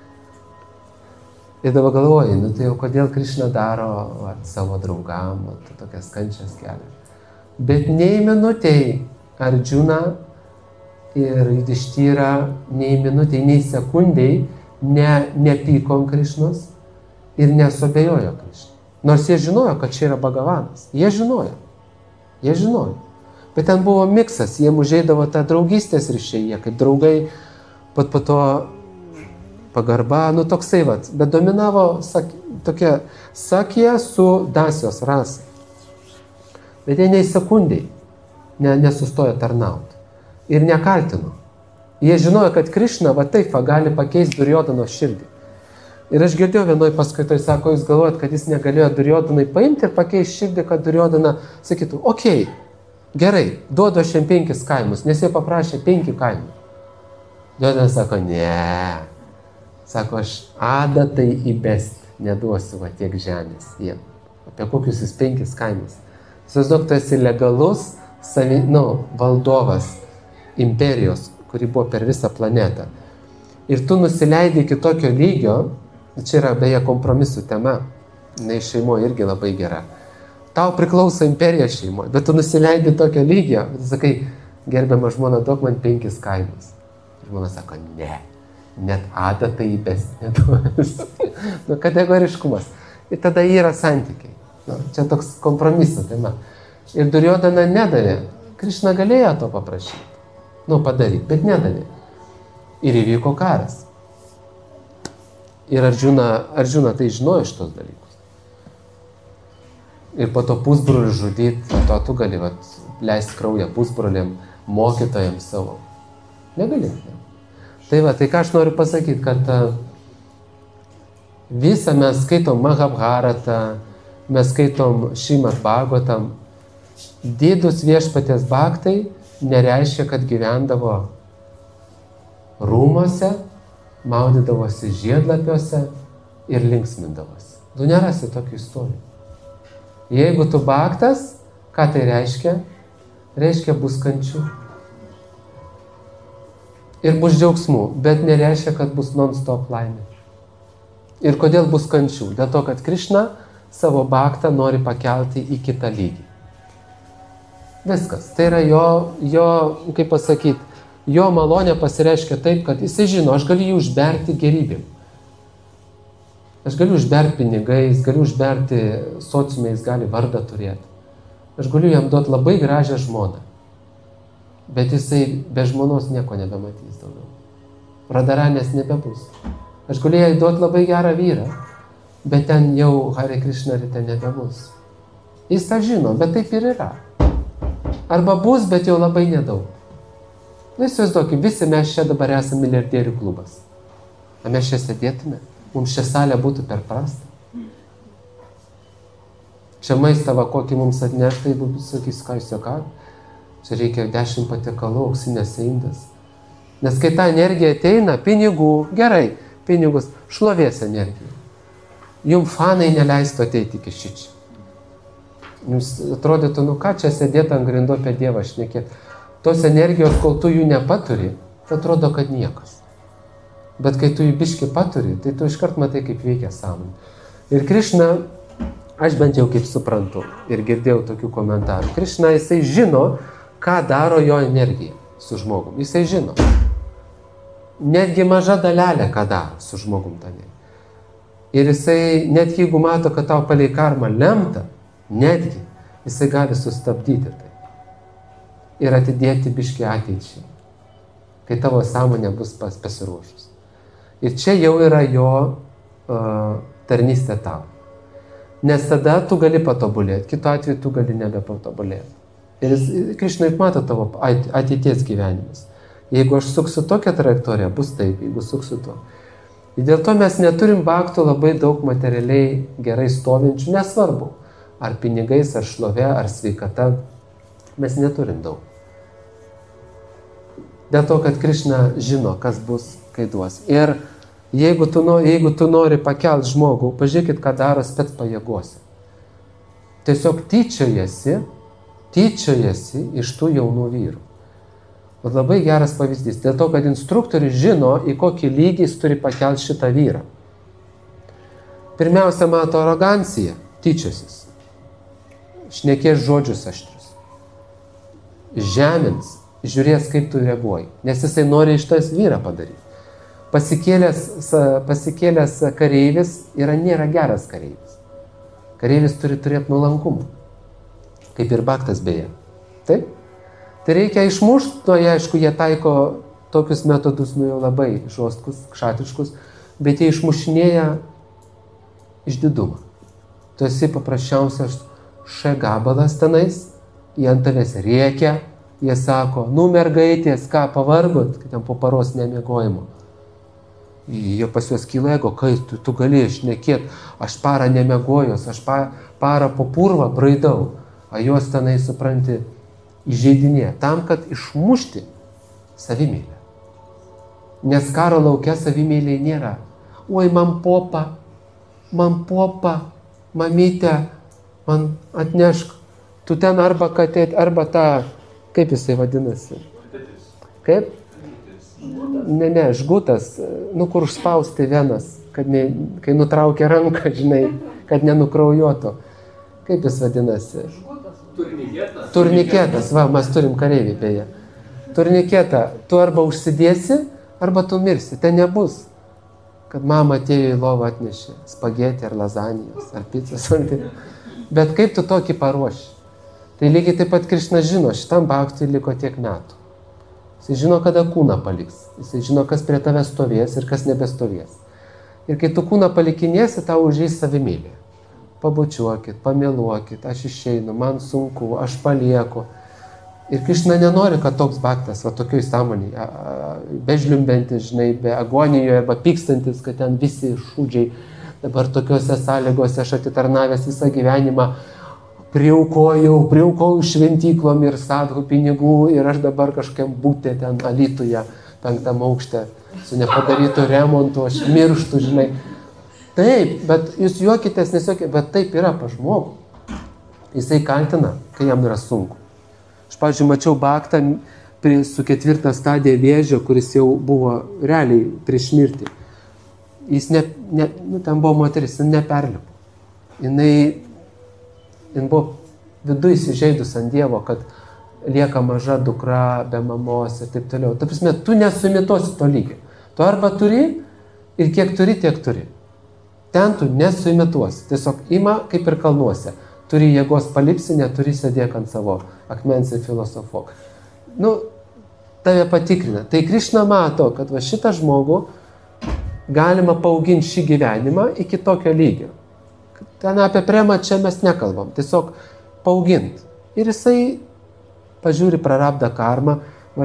Ir dabar galvoji, nu tai jau kodėl Krišna daro savo draugam, tokias kančias kelia. Bet nei minutei Ardžuna ir Judištyra, nei minutei, nei sekundei nepyko ant Krišnos ir nesuabejojo Krišną. Nors jie žinojo, kad čia yra Bhagavanas. Jie žinojo. Bet ten buvo miksas, jiem užeidavo tą draugystės ryšiai, jie kaip draugai, pat po to pagarba, nu toksai vat, bet dominavo tokia sakija su dasios rasa. Bet jie nei sekundai nesustojo tarnauti ir nekaltino. Jie žinojo, kad Krišna va taip gali pakeisti Duryodhano širdį. Ir aš girdėjau vienoj paskaitoj, sako, jūs galvojat, kad jis negalėjo Duryodhanai paimti ir pakeisti širdį, kad Duryodhana sakytų, okei, gerai, duodu aš jam 5 kaimus, nes jie paprašė 5 kaimų. Duryodhana sako, ne. Sako, aš adatai įbesti neduosiu va tiek žemės jiem. Apie kokius jis 5 kaimus. Įsivaizduok, tu esi legalus valdovas imperijos, kuri buvo per visą planetą. Ir tu nusileidai iki tokio lygio, čia yra beje kompromisų tema, ne šeimoje irgi labai gera. Tau priklauso imperija šeimoje, bet tu nusileidai tokio lygio, bet tu sakai, gerbiama žmona, duok man 5 kaimus. Žmona sako, ne, net adatai įbesti neduosiu. Nu, kategoriškumas. Ir tada yra santykiai. Nu, čia toks kompromisų tema. Ir Duryodhana nedavė. Krišna galėjo to paprašyti. Nu, padaryti, bet nedavė. Ir įvyko karas. Ir Ardžuna tai žinojo šitos dalykus. Ir po to pusbrolių žudyti, po to tu gali leisti kraują pusbroliam, mokytojams savo. Negali. Ne? Tai ką aš noriu pasakyti, kad visą mes skaitom Mahabharatą, mes skaitom Šrimad Bhagavatam, didūs viešpaties bhaktai nereiškia, kad gyvendavo rūmuose, maudydavosi žiedlapiuose ir linksmindavosi. Tu nerasi tokių istorijų. Jeigu tu bhaktas, ką tai reiškia? Reiškia bus kančių. Ir bus džiaugsmų, bet nereiškia, kad bus non-stop laimė. Ir kodėl bus kančių? Dėl to, kad Krišna savo bhaktą nori pakelti į kitą lygį. Viskas. Tai yra jo, kaip pasakyti, jo malonė pasireiškia taip, kad jisai žino, aš galiu jį užberti gerybėm. Aš galiu užberti pinigais, galiu užberti sociumiais, gali vardą turėti. Aš galiu jam duoti labai gražią žmoną. Bet jisai be žmonos nieko nebematys daugiau. Radaranės nebebus. Aš galiu jai duoti labai gerą vyrą, bet ten jau Hare Krishna ryte nebebus. Jis tą žino, bet taip ir yra. Arba bus, bet jau labai nedaug. Na, įsivaizduokim, visi mes čia dabar esame milijardierių klubas. Ar mes čia sėdėtume? Mums čia salė būtų per prastą. Čia maistą, kokį mums atneš, tai sakys, ką jūs ką? Čia reikia 10 patiekalų, auksinės indas. Nes kai ta energija ateina, pinigų, gerai, pinigus, šlovės energija. Jums fanai neleistų ateiti iki šičia. Jums atrodytų, nu ką čia sėdėti ant grindų apie Dievą šnekėti. Tos energijos, kol tu jų nepaturi, tai atrodo, kad niekas. Bet kai tu jų biškį paturi, tai tu iškart matai, kaip veikia sąmonė. Ir Krišna, aš bent jau kaip suprantu ir girdėjau tokių komentarų, Krišna, jisai žino, ką daro jo energija su žmogum. Jisai žino. Netgi maža dalelė, ką daro su žmogum tame. Ir jisai, net jeigu mato, kad tau palei karmą lemta, netgi jisai gali sustabdyti tai. Ir atidėti biškį ateičiai, kai tavo sąmonė bus pasiruošus. Ir čia jau yra jo tarnystė tau. Nes tada tu gali patobulėti, kitu atveju tu gali nebepatobulėti. Ir Krišna mato tavo ateities gyvenimus. Jeigu aš suksiu tokią trajektoriją, bus taip, jeigu suksiu to. Ir dėl to mes neturim bhaktų labai daug materialiai gerai stovinčių, nesvarbu, ar pinigais, ar šlove, ar sveikata, mes neturim daug. Dėl to, kad Krišna žino, kas bus, kai duos. Ir jeigu tu nori pakelt žmogų, pažiūrėkit, ką daro spec pajėgose. Tiesiog tyčiojasi iš tų jaunų vyrų. O labai geras pavyzdys. Dėl to, kad instruktorius žino, į kokį lygį jis turi pakelti šitą vyrą. Pirmiausia, mato aroganciją, tyčiosis. Šnekės žodžius aštrius. Žemins, žiūrės, kaip tu reaguoji. Nes jisai nori iš tas vyrą padaryti. Pasikėlęs kareivis nėra geras kareivis. Kareivis turi turėti nuolankumą. Kaip ir baktas beje. Taip? Tai reikia išmušti, aišku, jie taiko tokius metodus, jau labai žostkus, kšatiškus, bet jie išmušinėja išdidumą. Tu esi paprasčiausias gabalas tenais, jie ant tavęs rėkia, jie sako, mergaitės, ką pavargot, kai ten po paros nemiegojimo. Jie pas juos kyla ego, kai tu gali šnekėti, aš parą nemiegojus, aš parą po purvą braidau, o juos tenai, supranti, įžeidinė, tam, kad išmušti savimėlę. Nes karo laukia savimėlė nėra. Oi, man popa, mamytė, man atnešk, tu ten arba katėt, arba tą, kaip jisai vadinasi? Kaip? Ne, žgutas, kur užspausti venas, kai nutraukia ranką, žinai, kad nenukraujuotų. Kaip jis vadinasi? Turniketas, mes turim kareivį beje. Turniketą, tu arba užsidėsi, arba tu mirsi. Ten nebus, kad mama atėjo į lovą atnešė spagetį ar lazanijos, ar picas. Bet kaip tu tokį paruoši? Tai lygiai taip pat Krišna žino, šitam baktui liko tiek metų. Jis žino, kada kūną paliks. Jis žino, kas prie tave stovės ir kas nebestovės. Ir kai tu kūną palikinėsi, tau užeis savimėlė. Pabučiuokit, pamėluokit, aš išeinu, man sunku, aš palieku. Ir Krišna nenori, kad toks baktas, tokioj sąmonėj, bežliumbentis, žinai, be agonijoje arba pykstantis, kad ten visi šūdžiai dabar tokiuose sąlygose aš atitarnavęs visą gyvenimą priaukojau šventyklom ir sadhų pinigų ir aš dabar kažkiam būtė ten Alytuje, 5. aukšte, su nepadarytu remontu, aš mirštu, žinai. Taip, bet jūs juokitės, nesuokite, bet taip yra pa žmogų. Jisai kaltina, kai jam yra sunku. Aš, pavyzdžiui, mačiau baktą su 4. stadija vėžio, kuris jau buvo realiai prieš mirtį. Jis ten buvo moteris, jis neperlipo. Jis buvo viduje įsižeidus ant Dievo, kad lieka maža dukra, be mamos ir taip toliau. Ta prasme, tu nesumitosi to lygio. Tu arba turi ir kiek turi, tiek turi. Ten tu nesuimituosi. Tiesiog ima kaip ir kalnuose. Turi jėgos palipsi, neturi sėdėk ant savo akmens ir filosofok. Tave patikrina. Tai Krišna mato, kad šitą žmogų galima paauginti šį gyvenimą iki tokio lygio. Ten apie premą čia mes nekalbam. Tiesiog paauginti. Ir jisai pažiūri prarabdą karmą.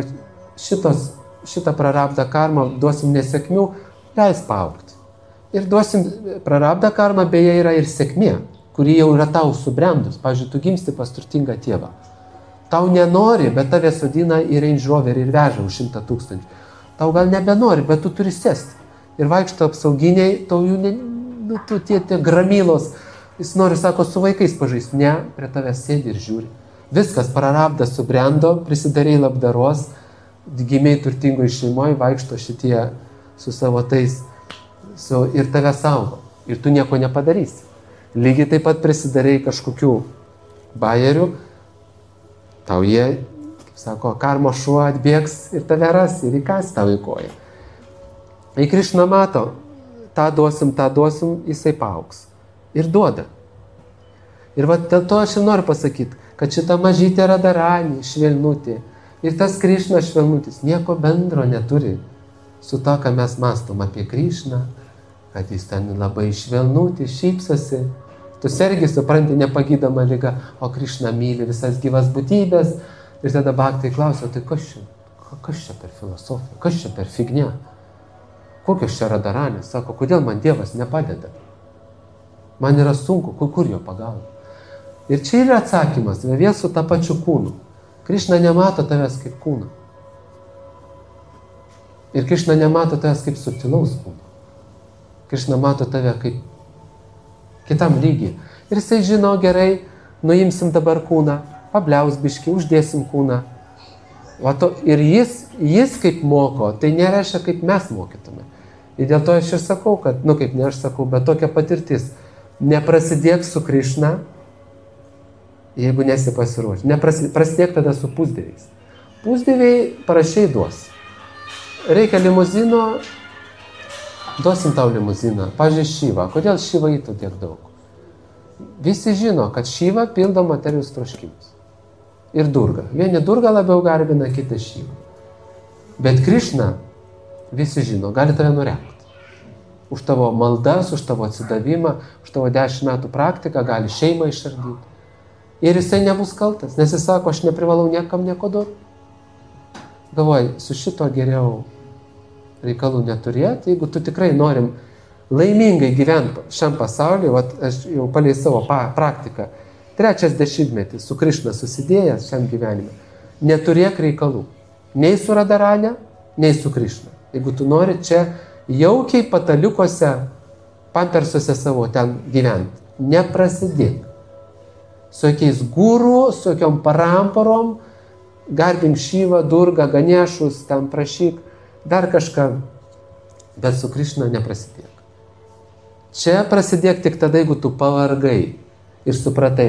Šitą prarabdą karmą duosim nesėkmių, leis paaugti. Ir duosim prarabdą karmą, beje, yra ir sėkmė, kuri jau yra tau subrendus. Pavyzdžiui, tu gimsti pas turtingą tėvą. Tau nenori, bet tave sodina į Range Rover ir veža už 100 000. Tau gal nebenori, bet tu turi sėsti. Ir vaikšto apsauginiai, tau jų tie gramylos. Jis nori, sako, su vaikais pažaisti. Ne, prie tave sėdi ir žiūri. Viskas, prarabdas subrendo, prisidarėjai labdaros, gimiai turtingoje šeimoje, vaikšto šitie su savo tais. Ir tave saugo. Ir tu nieko nepadarysi. Lygiai taip pat prisidarėjai kažkokių bajerių, tau jie, kaip sako, karmo šuo atbėgs ir tave ras ir įkas tau į koją. Kai Krišna mato, tą duosim, jisai paaugs. Ir duoda. Ir dėl to aš ir noriu pasakyti, kad šita mažytė Radharani, švelnutė, ir tas Krišna švelnutis nieko bendro neturi su to, ką mes mastom apie Krišną, kad jis ten labai švelnutį, šypsosi. Tu sergi, supranti, nepagydoma liga, o Krišna myli visas gyvas būtybės. Ir tada baktai klausia, tai kas čia per filosofiją, kas čia per fignia? Kokios čia Radharanės? Sako, kodėl man Dievas nepadeda? Man yra sunku, kur jo pagalba? Ir čia yra atsakymas, vėl su tą pačiu kūnu. Krišna nemato tavęs kaip kūną. Ir Krišna nemato tavęs kaip subtilaus kūno. Krišna mato tave kaip kitam lygiai. Ir jisai žino gerai, nuimsim dabar kūną, pabliaus biškį, uždėsim kūną. Ir jis kaip moko, tai nereiškia, kaip mes mokytume. Ir dėl to aš ir sakau, kad, kaip ne aš sakau, bet tokia patirtis. Neprasidėk su Krišna, jeigu nesi pasiruošęs. Prasidėk tada su pusdieviais. Pusdieviai parašiai duos. Reikia limuzino, duosim tau limuziną. Pavyzdžiui, Šyva. Kodėl Šyva įtų tiek daug? Visi žino, kad Šyva pildo materijos troškimus. Ir Durga. Vieni Durga labiau garbina, kiti Šyva. Bet Krišna, visi žino, gali tave nuremti. Už tavo maldas, už tavo atsidavimą, už tavo 10 metų praktiką gali šeimą išardyti. Ir jisai nebus kaltas, nes jis sako, aš neprivalau niekam nieko duoti. Galvoju, su šito geriau reikalų neturėti, jeigu tu tikrai norim laimingai gyventi šiam pasauliu, aš jau palei savo praktiką, 3 dešimtmetį su Krišna susidėjęs šiam gyvenime, neturėk reikalų, nei su Radarane, nei su Krišna. Jeigu tu nori čia jaukiai pataliukose, pampersuose savo ten gyventi, neprasidėk. Su jokiais guru, su jokiom paramparom, garbink Šyvą, Durgą, Ganešus, ten prašyk, dar kažką, bet su Krišna neprasidėk. Čia prasidėk tik tada, jeigu tu pavargai ir supratai,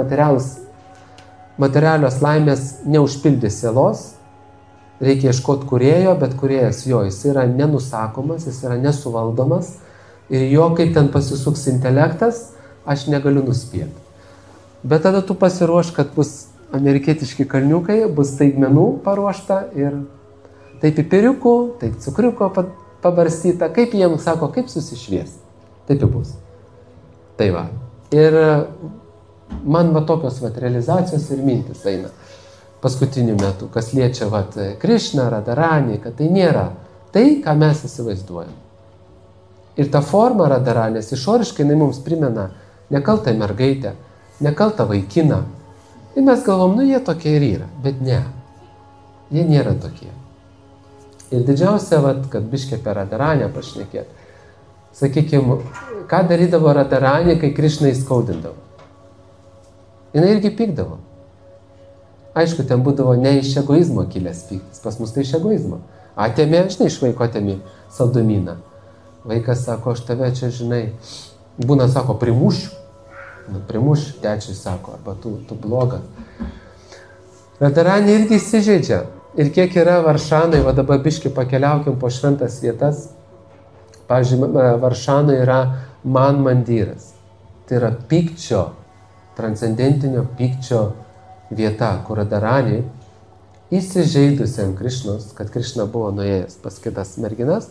materialios laimės neužpildys sielos, reikia ieškoti kūrėjo, bet kūrėjas jis yra nenusakomas, jis yra nesuvaldomas ir jo, kaip ten pasisuks intelektas, aš negaliu nuspėti. Bet tada tu pasiruoš, kad bus amerikietiški kalniukai, bus staigmenų paruošta ir tai pipiriukų, tai cukriuko pabarstyta, kaip jiems sako, kaip susišvies. Taip jau bus. Tai va. Ir man tokios realizacijos ir mintis eina paskutiniu metu, kas liečia Krišną, Radaranį, kad tai nėra tai, ką mes įsivaizduojam. Ir ta forma Radaranės išoriškai mums primena nekaltą mergaitę, nekaltą vaikiną. Ir mes galvom, jie tokie ir yra, bet ne. Jie nėra tokie. Ir didžiausia, kad biškė apie Radaranę pašnekėt. Sakykime, ką darydavo Radaranė, kai Krišną įskaudindavo? Jis irgi pykdavo. Aišku, ten būdavo ne iš egoizmo kilęs pyktis, pas mus tai iš egoizmo. Atėmė, iš vaiko atėmė saldumyną. Vaikas sako, aš tave čia, būna, sako, primušiu. Primuš, tečiai sako, arba tu blogas. Radaranė irgi įsižeidžia. Ir kiek yra Varšanai, dabar biškį pakeliaukim po šventas vietas. Pavyzdžiui, Varšanai yra Man Mandiras. Tai yra pykčio, transcendentinio pykčio vieta, kur Radaranė įsižeidusiam Krišnos, kad Krišna buvo nuėjęs pas kitas merginas,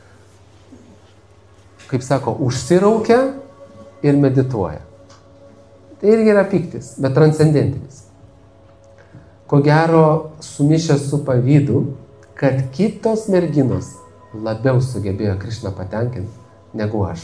kaip sako, užsiraukia ir medituoja. Tai irgi yra pyktis, bet transcendentinis. Ko gero, sumišęs su pavydu, kad kitos merginos labiau sugebėjo Krišną patenkinti negu aš.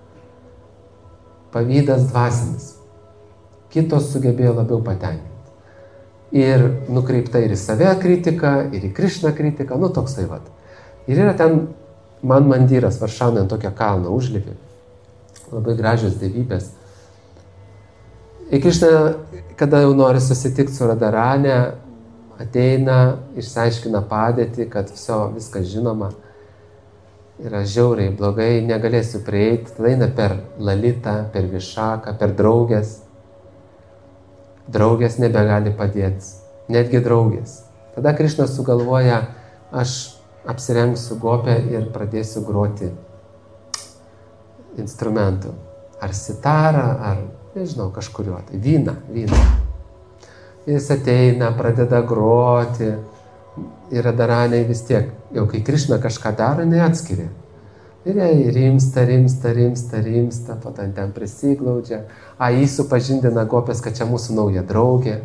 Pavydas dvasinis. Kitos sugebėjo labiau patenkinti. Ir nukreipta ir į save kritiką, ir į Krišną kritiką, toksai . Ir yra ten Man Mandiras, Varšanai ant tokio kalno užlipi. Labai gražios dievybės. Ir Krišna, kada jau nori susitikti su Radarane, ateina, išsiaiškina padėtį, kad viskas žinoma. Yra žiauriai blogai, negalėsiu prieiti. Eina per Lalitą, per Višaką, per draugės. Draugės nebegali padėti. Netgi draugės. Tada Krišna sugalvoja, aš apsirengsiu gopę ir pradėsiu groti instrumentų. Ar sitarą, ar nežinau, kažkurio. Tai vyną. Jis ateina, pradeda groti. Ir Radaraniai vis tiek, jau kai Krišna kažką daro, neatskiria. Ir jai rimsta, po ten prisiglaudžia. Jį supažindina gopės, kad čia mūsų nauja draugė.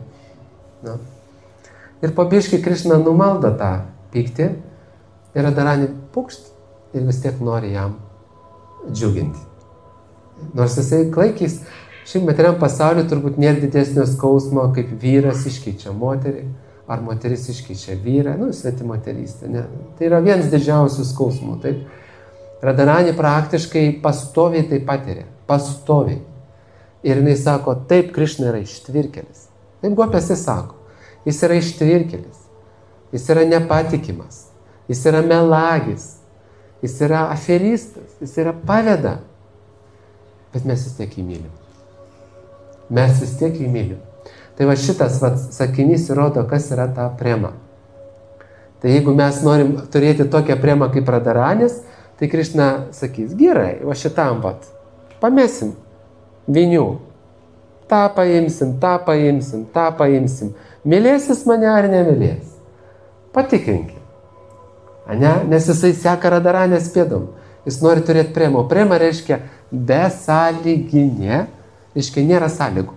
Ir po biškį Krišna numaldo tą pyktį. Ir Radarani pukšt ir vis tiek nori jam džiuginti. Nors jisai klaikys, šiaip materiam pasauliu turbūt nėra didesnio skausmo, kaip vyras iškeičia moterį, ar moteris iškeičia vyrą, svetimoterystė. Ne? Tai yra vienas didžiausių skausmų. Taip? Radharani praktiškai pastoviai tai patiria. Pastoviai. Ir jinai sako, taip, Krišna yra ištvirkelis. Taip Gopės jis sako. Jis yra ištvirkelis. Jis yra nepatikimas. Jis yra melagis. Jis yra aferistas. Jis yra paveda. Bet mes vis tiek jį mylim. Mes vis tiek jį mylim. Tai va šitas sakinys įrodo, kas yra ta prema. Tai jeigu mes norim turėti tokią premą kaip Radharanis, tai Krišna sakys, gerai, va šitam pamesim vinių. tą paimsim, tą paimsim, tą paimsim. Mylėsis mane ar nemylės? Patikrinkim. Ane? Nes jisai seka Radharanės pėdom. Jis nori turėti premą. Prema reiškia besąlyginė, reiškia nėra sąlygų.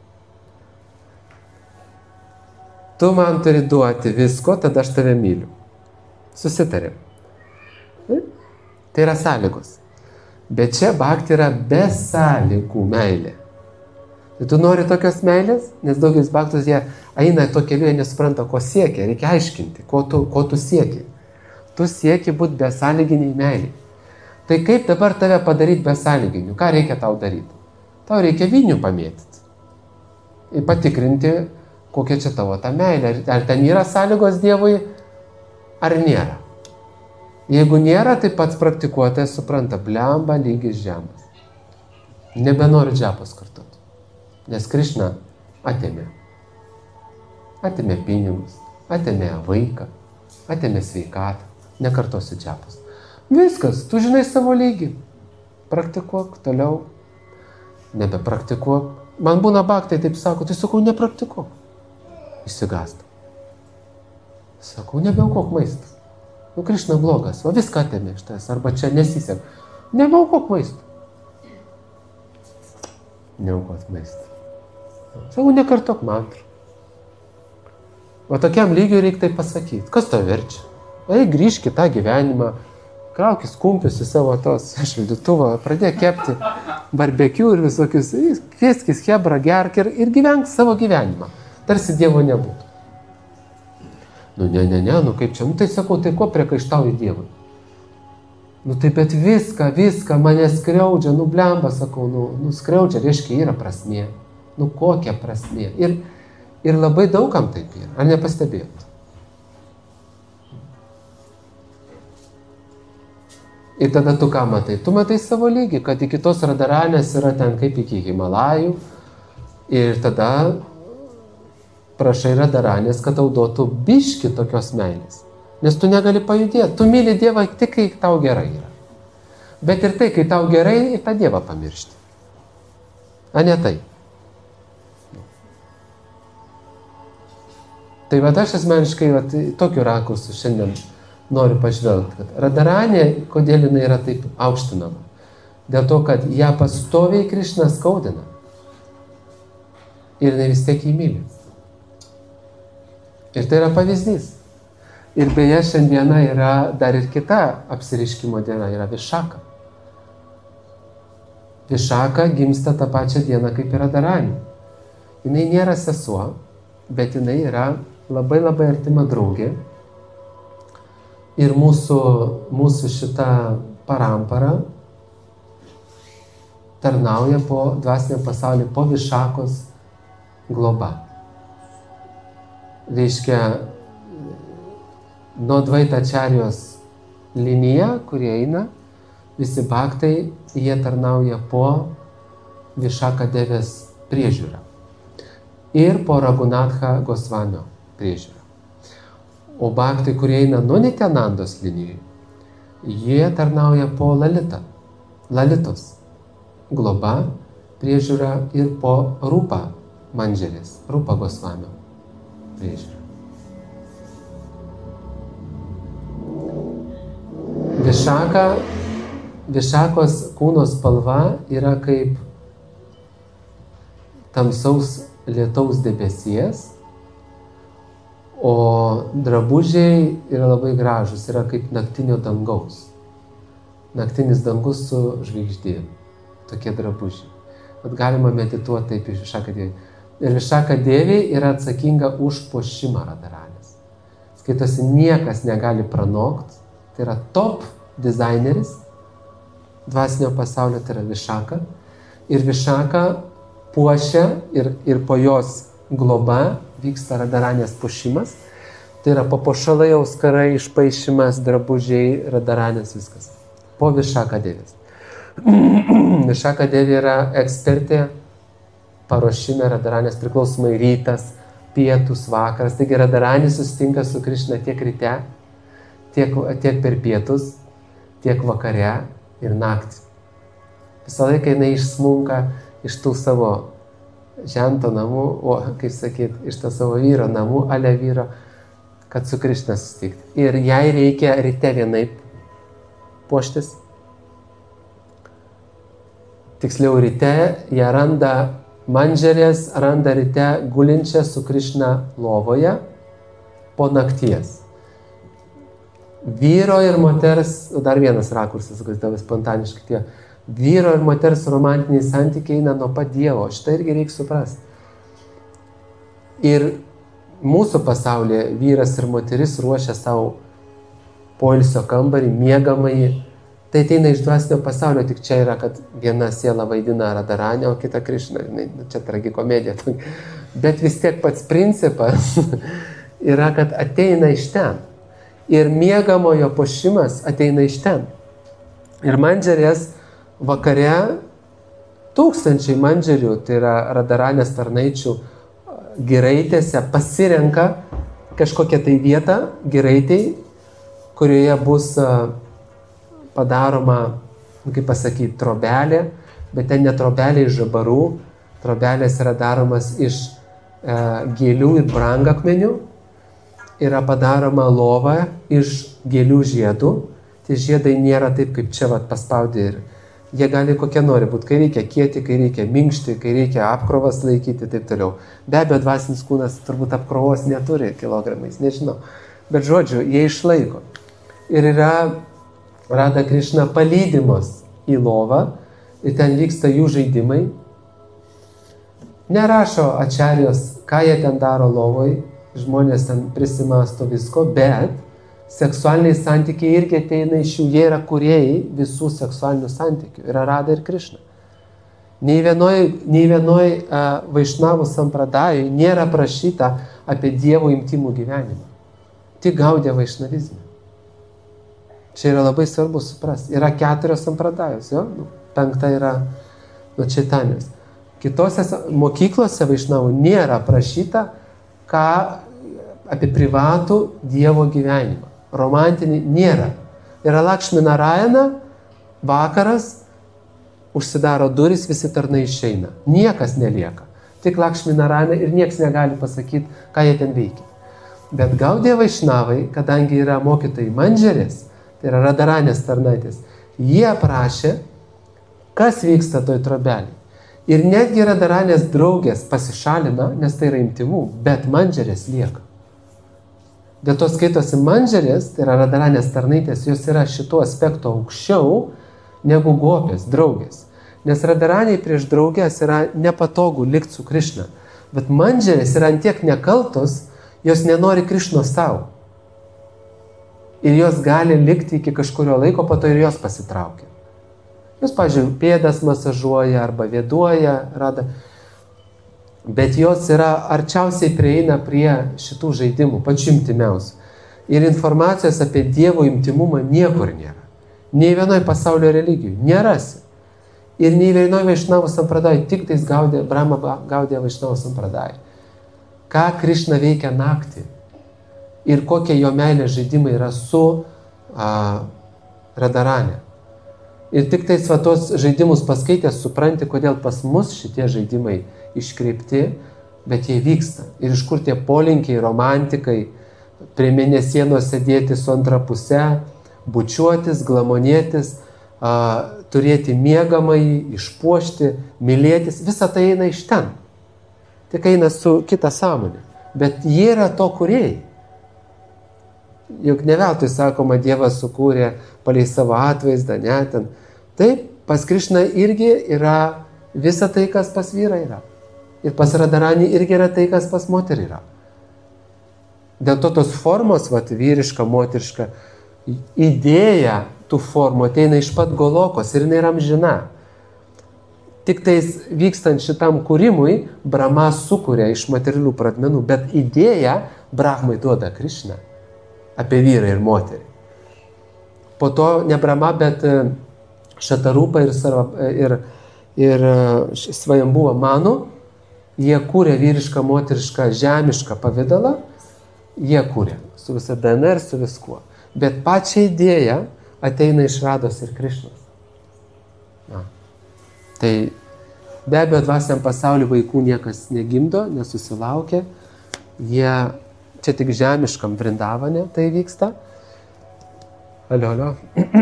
Tu man turi duoti visko, tada aš tave myliu. Susitarėm. Tai yra sąlygos. Bet čia bhakti yra besąlygų meilė. Tai tu nori tokios meilės, nes daugelis bhaktus jie eina to keliu, jie nesupranta, ko siekia. Reikia aiškinti, ko tu sieki. Tu sieki būti besąlyginiai meiliai. Tai kaip dabar tave padaryti besąlyginiu? Ką reikia tau daryti? Tau reikia vinių pamėtyti. Ir patikrinti, kokia čia tavo ta meilė. Ar ten yra sąlygos Dievui, ar nėra. Jeigu nėra, tai pats praktikuotojas supranta, blemba lygis žemas. Nebenori džapos kartuoti. Nes Krišna atėmė. Atėmė pinigus, atėmė vaiką, atėmė sveikatą. Nekartosiu džapos. Viskas, tu žinai savo lygį. Praktikuok toliau. Nebepraktikuok. Man būna bhaktai taip sako, tai sakau, nepraktikuok. Išsigąsta. Sakau, nebeaukok maistą. Krišna blogas, va viską atėmė iš tavęs, arba čia nesisek. Nebeaukok maistą. Neaukot maistą. Sakau, nekartok mantrų. O tokiam lygiui reikia tai pasakyti. Kas to verčia? Ei, grįžk į tą gyvenimą, kraukis kumpius į savo tos šildytuvą, pradėk kepti barbekių ir visokius, kvieskis hebrą, gerk ir gyvenk savo gyvenimą. Tarsi Dievo nebūtų. Ne, kaip čia, tai sakau, tai ko priekaištauji Dievui? Tai bet viską mane skriaudžia, blemba, sakau, skriaudžia, reiškia, yra prasmė. Kokia prasmė? Ir labai daugam taip yra. Ar nepastebėjot? Ir tada tu ką matai? Tu matai savo lygį, kad iki tos Radharanės yra ten kaip iki Himalajų. Ir tada prašai Radharanės, kad tau duotų biškį tokios meilės. Nes tu negali pajudėti. Tu myli Dievą tik, kai tau gerai yra. Bet ir tai, kai tau gerai, ir tą Dievą pamiršti. A ne tai? Tai aš asmeniškai tokiu rakursu šiandien noriu pažvelgti, kad Radharanė, kodėl jinai yra taip aukštinama? Dėl to, kad ją pastoviai Krišna skaudina. Ir jinai vis tiek jį myli. Ir tai yra pavyzdys. Ir beje, šiandieną yra dar ir kita apsiriškimo diena, yra Višaka. Višaka gimsta tą pačią dieną kaip ir Radharanė. Jinai nėra sesuo, bet jinai yra labai labai artima draugė. Ir mūsų šita parampara tarnauja po dvasiniam pasauliu, po Višakos globa. Reiškia, nuo Dvaitačarijos linija, kurie eina, visi bhaktai, jie tarnauja po Višaka devės priežiūrą. Ir po Raghunatha Gosvamio priežiūrą. O bhaktai, kurie eina nuo Nityanandos linijų, jie tarnauja po Lalitos globa, priežiūra ir po Rupa Mandželės, Rupa Gosvamio priežiūra. Višakos kūno spalva yra kaip tamsaus lietaus debesies, o drabužiai yra labai gražus, yra kaip naktinio dangaus. Naktinis dangus su žvaigždėm. Tokie drabužiai. Bet galima medituoti taip iš Višaka Devi. Ir Višaka Devi yra atsakinga už puošimą Radharanės. skaitosi, niekas negali pranokti, tai yra top dizaineris dvasinio pasaulio, tai yra Višaka. Ir Višaka puošia ir po jos globa vyksta Radaranės puošimas. Tai yra papuošalai, auskarai, išpaišimas, drabužiai, Radaranės viskas. Po Višaka Devės. Višaka Devė yra ekspertė paruošime Radaranės priklausomai rytas, pietus, vakaras. Taigi Radaranis susitinka su Krišna tiek ryte, tiek per pietus, tiek vakare ir naktį. Visą laiką jinai išsmunka iš tų savo žento namų, kaip sakyt, iš to savo vyro namų, ale vyro, kad su Krišna susitikti. Ir jai reikia ryte vienaip puoštis. Tiksliau, ryte ją randa mandžerės, randa ryte gulinčią su Krišna lovoje po nakties. Vyro ir moters, dar vienas rakursas, kuris tavo spontaniškai tie, vyro ir moters romantiniai santykiai eina nuo pat Dievo. Šitą irgi reikia suprasti. Ir mūsų pasaulyje vyras ir moteris ruošia savo poilsio kambarį, miegamąjį. Tai ateina iš dvasinio pasaulio, tik čia yra, kad viena siela vaidina Radaranę, o kita Krišną. Čia tragikomedija. Bet vis tiek pats principas yra, kad ateina iš ten. Ir miegamojo puošimas ateina iš ten. Ir mandžerės vakare tūkstančiai mandžerių, tai yra Radaranės tarnaičių giraitėse, pasirenka kažkokią tai vietą giraitėj, kurioje bus padaroma, kaip pasakyti, trobelė, bet ten ne trobelė iš žabarų, trobelės yra daromas iš gėlių ir brangakmenių, yra padaroma lova iš gėlių žiedų, tie žiedai nėra taip, kaip čia paspaudė ir jie gali kokie nori būti, kai reikia kieti, kai reikia minkšti, kai reikia apkrovas laikyti, taip toliau. Be abejo, dvasinis kūnas turbūt apkrovos neturi kilogramais, nežinau, bet žodžiu, jie išlaiko. Ir yra Rada Krišna palydimos į lovą ir ten vyksta jų žaidimai. Nerašo ačarijos, ką jie ten daro lovoj, žmonės ten prisimasto visko, bet seksualiniai santykiai irgi ateina iš jų, jie yra kūrėjai visų seksualinių santykių, yra Rada ir Krišna. Nei vienoj Vaišnavų sampradajui nėra prašyta apie Dievo intimų gyvenimą. Tik Gaudija Vaišnavizme. Čia yra labai svarbu suprasti. Yra 4 sampradajos, jo? 5 yra Čaitanijos. Kitose mokyklose Vaišnavų nėra prašyta ką apie privatų Dievo gyvenimą. Romantinį nėra. Yra Lakšmi Narayana, vakaras, užsidaro durys, visi tarnai išeina. Niekas nelieka. Tik Lakšmi Narayana ir niekas negali pasakyti, ką jie ten veikia. Bet Gaudija Vaišnavai, kadangi yra mokytojai mandžerės, tai yra Radaranės tarnaitės, jie prašė, kas vyksta toj trobelėj. Ir netgi Radaranės draugės pasišalina, nes tai yra intimų, bet mandžerės lieka. Dėl to skaitosi mandžerės, tai yra Radaranės tarnaitės, jos yra šituo aspektu aukščiau negu gopės, draugės. Nes Radaraniai prieš draugės yra nepatogu likti su Krišna. Bet mandžerės yra antiek nekaltos, jos nenori Krišno savo. Ir jos gali likti iki kažkurio laiko, po to ir jos pasitraukia. Jos, pavyzdžiui, pėdas masažuoja arba vėduoja, Rada. Bet jos yra arčiausiai prieina prie šitų žaidimų, pačių imtimiausių. Ir informacijos apie Dievo imtimumą niekur nėra. Nei vienoje pasaulio religijoje nerasi. Ir nei vienoje Vaišnavų sampradajai, tik tais Brahma Gaudija Vaišnavų sampradajai. Ką Krišna veikia naktį ir kokie jo meilės žaidimai yra su Radaranė. Ir tik tais tos žaidimus paskaitęs supranti, kodėl pas mus šitie žaidimai iškreipti, bet jie vyksta. Ir iš kur tie polinkiai, romantikai, prie mėnesienos sėdėti su antra puse, bučiuotis, glamonėtis, turėti miegamąjį, išpuošti, mylėtis, visa tai eina iš ten. Tik eina su kita sąmonė. Bet jie yra to kūrėjai. Juk ne veltui sakoma, Dievas sukūrė palei savo atvaizdą, ten. Taip, pas Krišną irgi yra visa tai, kas pas vyrą yra. Ir pas Radaranį irgi yra tai, kas pas moterį yra. Dėl to tos formos, vyriška, moteriška, idėja tų formų ateina iš pat Golokos ir jinai yra amžina. Tik tais vykstant šitam kūrimui, Brahma sukuria iš materialių pradmenų, bet idėją Brahmai duoda Krišna apie vyrą ir moterį. Po to ne Brahma, bet Šatarūpa ir Svajambuva Manu, jie kūrė vyrišką, moterišką, žemišką pavidalą, jie kūrė su visa DNR, su viskuo. Bet pačią idėją ateina iš Rados ir Krišnos. Tai be abejo dvasiniam pasauliu vaikų niekas negimdo, nesusilaukia. Jie čia tik žemiškam Vrindavane tai vyksta. Alio.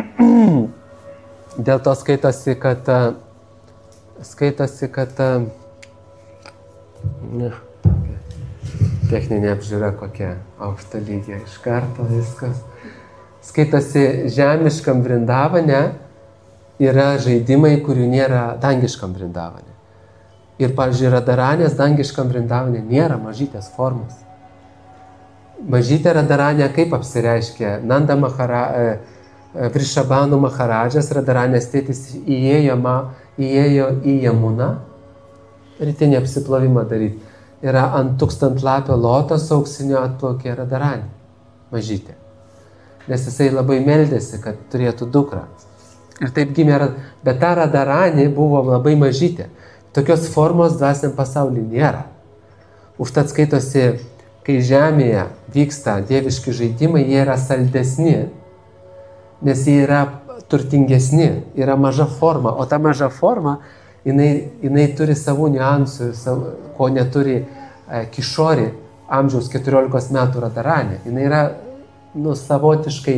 Dėl to skaitosi, kad techninė apžiūra kokia aukšta lygia iš karto viskas. Skaitosi žemiškam Vrindavane yra žaidimai, kurių nėra dangiškam Vrindavane. Ir, pavyzdžiui, Radaranės dangiškam Vrindavane nėra mažytės formos. Mažytė Radaranė kaip apsireiškia? Nanda Vrišabhanu Maharadžas, Radaranės tėtis, įėjo į Jamuną, rytinį apsiplovimą daryti. Yra ant 1000-lapio lotos auksinio atplaukė Radaranė, mažytė. Nes jisai labai meldėsi, kad turėtų dukrą. Ir taip gimė, bet ta Radaranė buvo labai mažytė. Tokios formos dvasiniam pasaulyje nėra. Užtat skaitosi, kai žemėje vyksta dieviški žaidimai, jie yra saldesni, nes jie yra turtingesni, yra maža forma. O ta maža forma, jinai turi savų niuansų, ko neturi Kišori amžiaus 14 metų Radaranė. Jinai yra savotiškai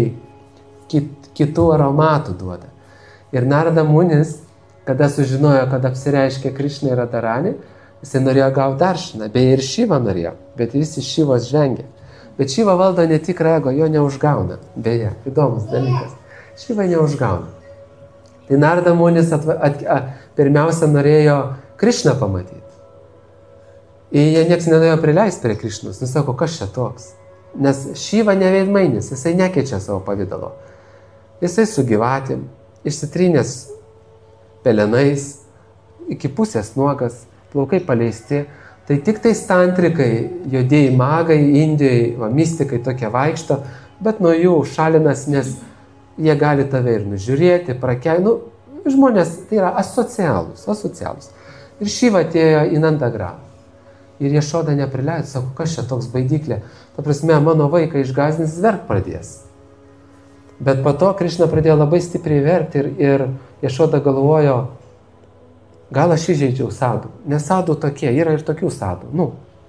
kitų aromatų duoda. Ir Narada Munis, kada sužinojo, kad apsireiškė Krišna ir Radaranė, jisai norėjo gauti daršiną, beje ir Šiva norėjo, bet visi Šivos žvengia. Bet Šiva valdo netikrą ego, jo neužgauna, beje, įdomus dalykas. Šiva neužgauna. Tai Narada Munis pirmiausia norėjo Krišną pamatyti. Ir jie nieks nenorėjo prileisti prie Krišnos, sako, kas čia toks? Nes Šiva neveidmainis, jisai nekeičia savo pavydalo. Jisai su gyvatėm, išsitrynęs pelenais, iki pusės nuogas, plaukai paleisti. Tai tik tai tantrikai, juodieji magai, Indijoje, mistikai tokie vaikšto, bet nuo jų šalinas, nes jie gali tave ir nužiūrėti, žmonės tai yra asocialūs. Ir Šiva atėjo į Nandagramą. Ir Ješoda neprileido, sako, kas čia toks baidyklė? Ta prasme, mano vaiką išgąsdins, verkt pradės. Bet po to Krišna pradėjo labai stipriai verkti ir Ješoda galvojo, gal aš įžeidžiau sadų. Nes sadų tokie, yra ir tokių sadų.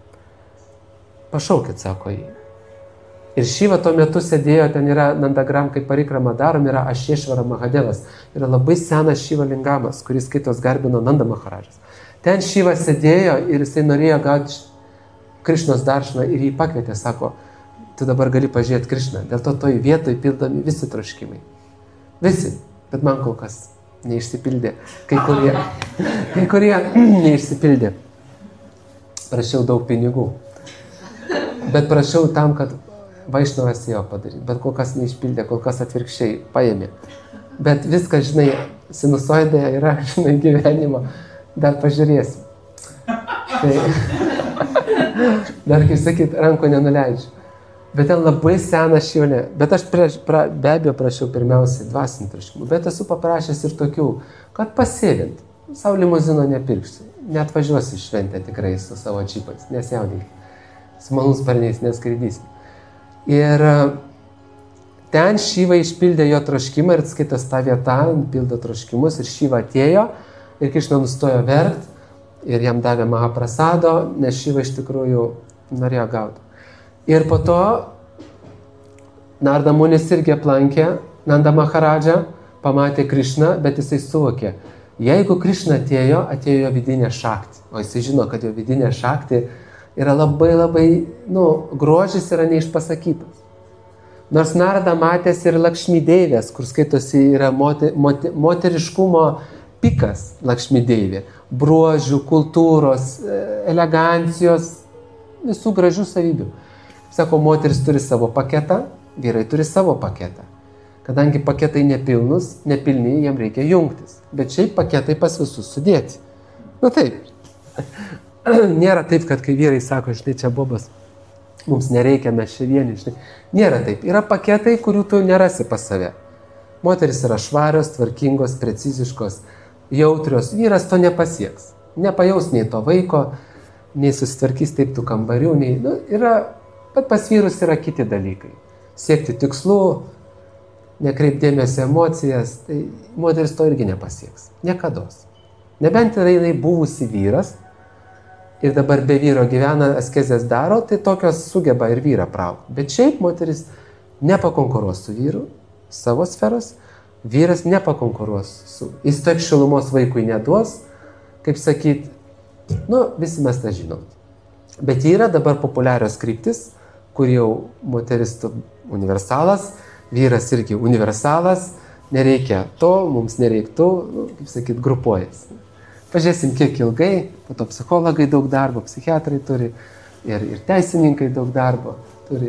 Pašaukit, sako jį. Ir Šiva tuo metu sėdėjo, ten yra Nandagram, kaip parikrama darom, yra Ašešvara Mahadevas. Yra labai senas Šiva lingamas, kuris skaitos garbino Nanda Maharadžas. Ten Šiva sėdėjo ir jisai norėjo gauti Krišnos daršną ir jį pakvietė, sako, tu dabar gali pažiūrėti Krišną. Dėl to toj vietoj pildomi visi troškimai. Visi, bet man kol kas neišsipildė. Kai kurie neišsipildė. Prašiau daug pinigų. Bet prašiau tam, kad Vaišnavas jo padaryti. Bet kol kas neišpildė, kol kas atvirkščiai paėmė. Bet viskas, sinusoidėje yra, gyvenimo. Dar pažiūrėsim. Tai, dar, kaip sakyt, rankų nenuleidžiu. Bet ten labai senas Šiva. Bet aš be abejo prašiau pirmiausiai dvasinį troškimą. Bet esu paprašęs ir tokių, kad pasėdint. Sau limuzino nepirksiu. Net važiuosiu šventę tikrai su savo čipais. Nesjaudink. Su malūnsparniais neskraidysim. Ir ten Šiva išpildė jo troškimą ir skaitas tą vietą, pildo troškimus ir Šiva atėjo ir Krišna nustojo verkt ir jam davė Mahaprasado, nes Šiva iš tikrųjų norėjo gauti. Ir po to Narada Munis irgi aplankė Nanda Maharadžą, pamatė Krišną, bet jisai suvokė, jeigu Krišna atėjo jo vidinė šakti, o jisai žino, kad jo vidinė šakti yra labai, grožis yra neišpasakytas. Nors Narada matęs ir Lakšmi Deivės, kur skaitosi yra moteriškumo pikas Lakšmi Deivė, bruožių, kultūros, elegancijos, visų gražių savybių. Sako, moteris turi savo paketą, vyrai turi savo paketą. Kadangi paketai nepilni, jiem reikia jungtis. Bet šiaip paketai pas visus sudėti. Nu taip. Nėra taip, kad kai vyrai sako, štai čia bobas, mums nereikia, mes čia vieni, štai. Nėra taip. Yra paketai, kurių tu nerasi pas save. Moteris yra švarios, tvarkingos, preciziškos, jautrios. Vyras to nepasieks. Nepajaus nei to vaiko, nei susitvarkys taip tų kambarių, nei... Nu, bet pas vyrus yra kiti dalykai. Siekti tikslų, nekreipdėmėsi emocijas, tai moteris to irgi nepasieks. Niekados. Nebent yra jinai buvusi vyras ir dabar be vyro gyvena, askezės daro, tai tokios sugeba ir vyrą praukti. Bet šiaip moteris nepakonkuruos su vyru, savo sferos, vyras nepakonkuruos su... Jis taip šilumos vaikui neduos, kaip sakyt, nu, visi mes tą žinom. Bet yra dabar populiarios kryptis, kur jau moteris universalas, vyras irgi universalas, nereikia to, mums nereiktų, nu, kaip sakyt, grupuojas. Pažiūrėsim, kiek ilgai, po to psichologai daug darbo, psichiatrai turi ir teisininkai daug darbo turi.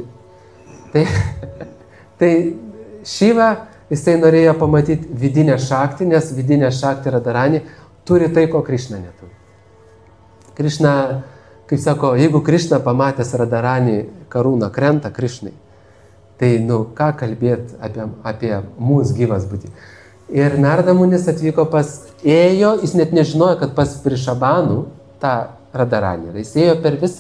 Tai Šiva, jisai norėjo pamatyti vidinę šaktį, nes vidinė šaktį Radharani turi tai, ko Krišna neturi. Krišna, kaip sako, jeigu Krišna pamatęs Radharani karūną krenta Krišnai, tai, nu, ką kalbėti apie mūsų gyvas būtį. Ir Narada Munis atvyko ėjo, jis net nežinojo, kad pas Vrišabhanų tą Radharani. Jis ėjo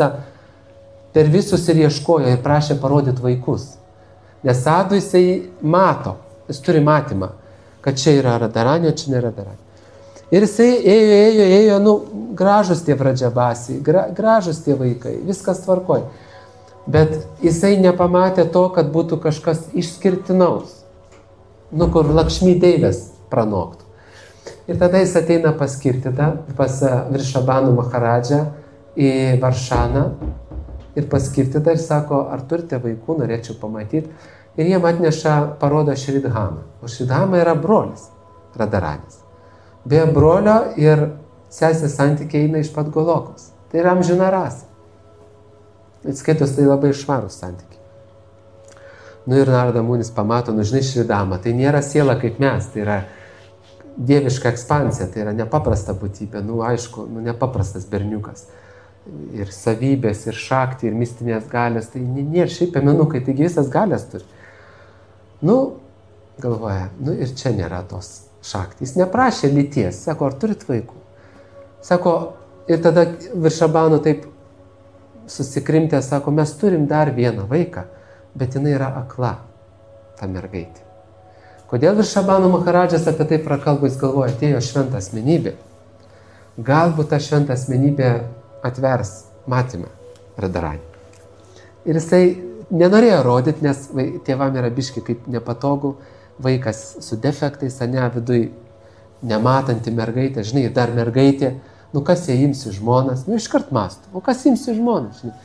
per visus ir ieškojo ir prašė parodyti vaikus. Nes sadhu jisai mato, jis turi matymą, kad čia yra Radharani, o čia nėra Radharani. Ir jisai ėjo, nu, gražus tie Vradžabasi, gražus tie vaikai, viskas tvarkoj. Bet jisai nepamatė to, kad būtų kažkas išskirtinaus, nu, kur Lakšmi deivės pranoktų. Ir tada jis ateina pas Vrišabhanų Maharadžą į Varšaną ir pas Kirtidą ir sako, ar turite vaikų, norėčiau pamatyti. Ir jiem atneša, parodo Šridhamą. O Šridhama yra brolis Radharanis. Be brolio ir sesės santykiai eina iš pat Golokos. Tai yra amžina rasė. Atskaitos tai labai švarūs santykiai. Nu ir Narada Munis pamato, nu žinai, Šridhamą, tai nėra siela kaip mes, tai yra dieviška ekspansija, tai yra nepaprasta būtybė, nu aišku, nu nepaprastas berniukas. Ir savybės, ir šakti, ir mistinės galės, tai nėra šiaip piemenukai, taigi visas galės turi. Nu, galvoja, nu ir čia nėra tos šakti. Jis neprašė lyties, sako, ar turit vaikų? Sako, ir tada Vrišabhanų taip susikrimtė, sako, mes turim dar vieną vaiką, bet jinai yra akla, ta mergaitė. Kodėl Vrišabhanų Maharadžas apie tai prakalbo, jis galvoja, atėjo šventa asmenybė. Galbūt ta šventa asmenybė atvers matymą Radharani. Ir jisai nenorėjo rodyti, nes tėvam yra biški kaip nepatogu, vaikas su defektais, ane, viduj nematanti mergaitė, žinai, ir dar mergaitė, nu kas jie imsi žmonas, nu iškart mąsto, o kas imsi žmonas, žinai.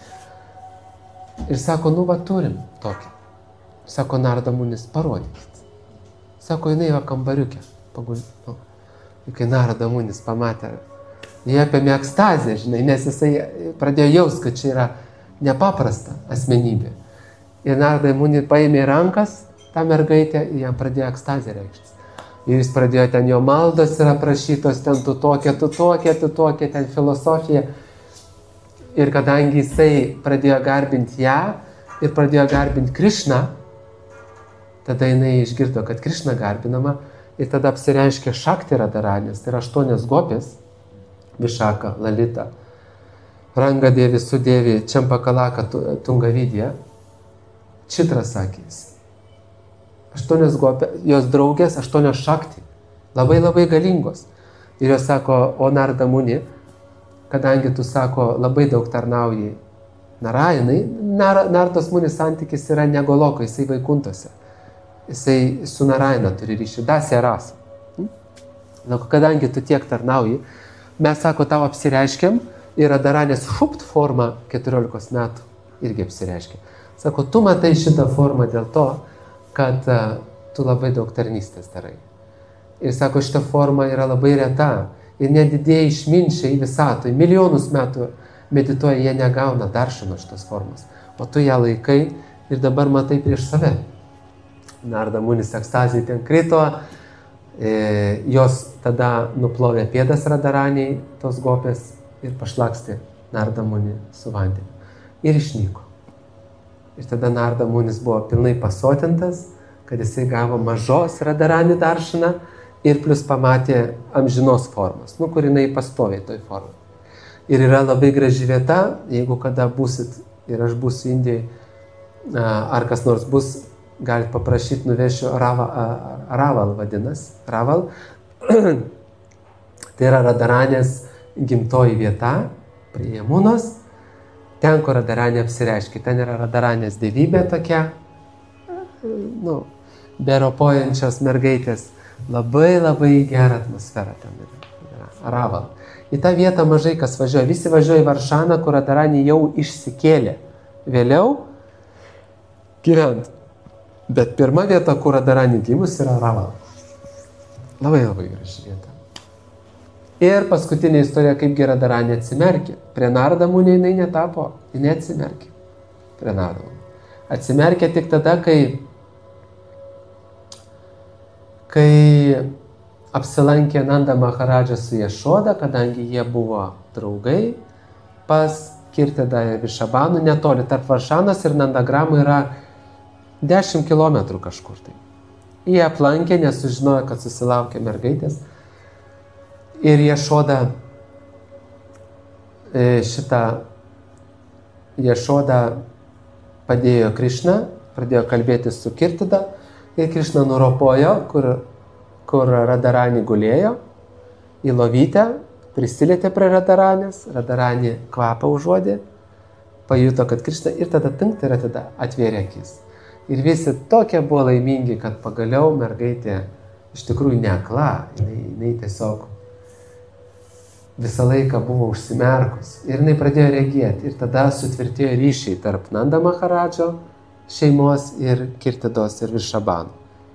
Ir sako, nu va turim tokį. Sako, Narada Munis, parodykit. Sako, jinai va kambariukė. Nu. Ir kai Narada Munis pamatė, jie apėmė ekstazę, žinai, nes jisai pradėjo jaust, kad čia yra nepaprasta asmenybė. Ir Narada Munis paėmė rankas tą mergaitę ir jam pradėjo ekstazę reikštis. Ir jis pradėjo ten jo maldos yra prašytos, ten tu tokia, ten filosofija. Ir kadangi jisai pradėjo garbinti ją ir pradėjo garbinti Krišną, tada jinai išgirdo, kad Krišna garbinama ir tada apsireiškė Šakti Radharanis, tai yra 8 gopės, Višaka, Lalita, Rangadevi, Sudevi, Čempakalaka, Tungavidija, Čitra sakys. 8 gopės, jos draugės, 8 Šakti, labai galingos. Ir jos sako, o Narada Muni, kadangi tu, sako, labai daug tarnauji Narajanai, Nardos Munis santykis yra ne Goloko, jisai Vaikuntose. Jisai su Narajana turi ryšį, Dasya rasa. Kadangi tu tiek tarnauji, mes, sako, tau apsireiškiam ir Radharanės Hupt forma 14 metų irgi apsireiškia. Sako, tu matai šitą formą dėl to, kad tu labai daug tarnystės darai. Ir sako, šita forma yra labai reta. Ir nedidėjai išminčiai visatoj, milijonus metų medituoja, jie negauna daršano šitos formos. o tu ją laikai ir dabar matai prieš save. Narda Munis ekstazijai ten krito, jos tada nuplovė pėdas Radaraniai, tos gopės, ir pašlakstė Narda Muni su vandeniu. Ir išnyko. Ir tada Narda Munis buvo pilnai pasotintas, kad jisai gavo mažos Radarani daršaną ir plus pamatė amžinos formos, kur jinai pastoviai toj formai. Ir yra labai graži vieta, jeigu kada būsit ir aš būsiu Indijai, ar kas nors bus, galit paprašyti, nuvešiu Raval vadinas. Raval. Tai yra Radaranės gimtoji vieta prie Jamunos. Ten, kur Radaranė apsireiškia. Ten yra Radaranės dievybė tokia, beropojančios mergaitės. Labai labai gerą atmosferą ten yra. Raval. Į tą vietą mažai kas važiuoja. Visi važiuoja į Varšaną, kur Radaranė jau išsikėlė. Vėliau gyvent. Bet pirma vieta, kur Radaranė gimus, yra Raval. Labai labai graži vieta. Ir paskutinė istorija, kaip Radaranė atsimerkė. Prie Narda Munio jinai netapo, jinai atsimerkė. Prie Narda Munio. Atsimerkė tik tada, kai apsilankė Nanda Maharadža su Ješoda, kadangi jie buvo draugai, pas Kirtidą ir Višabanų, netoli tarp Varšanos ir Nandagramų yra 10 kilometrų kažkur tai. Jie aplankė, nes sužinojo, kad susilaukė mergaitės. Ir Ješoda padėjo Krišną, pradėjo kalbėti su Kirtida ir Krišna nuropojo, kur Radaranė gulėjo, į lovytę, prisilietė prie Radaranės, Radaranė kvapą užuodė, pajuto, kad Krišna ir tada atvėrė akis. Ir visi tokie buvo laimingi, kad pagaliau mergaitė iš tikrųjų neakla, jinai tiesiog visą laiką buvo užsimerkus. Ir jinai pradėjo regėti. Ir tada sutvirtėjo ryšiai tarp Nanda Maharadžo šeimos ir Kirtidos ir Višabanų.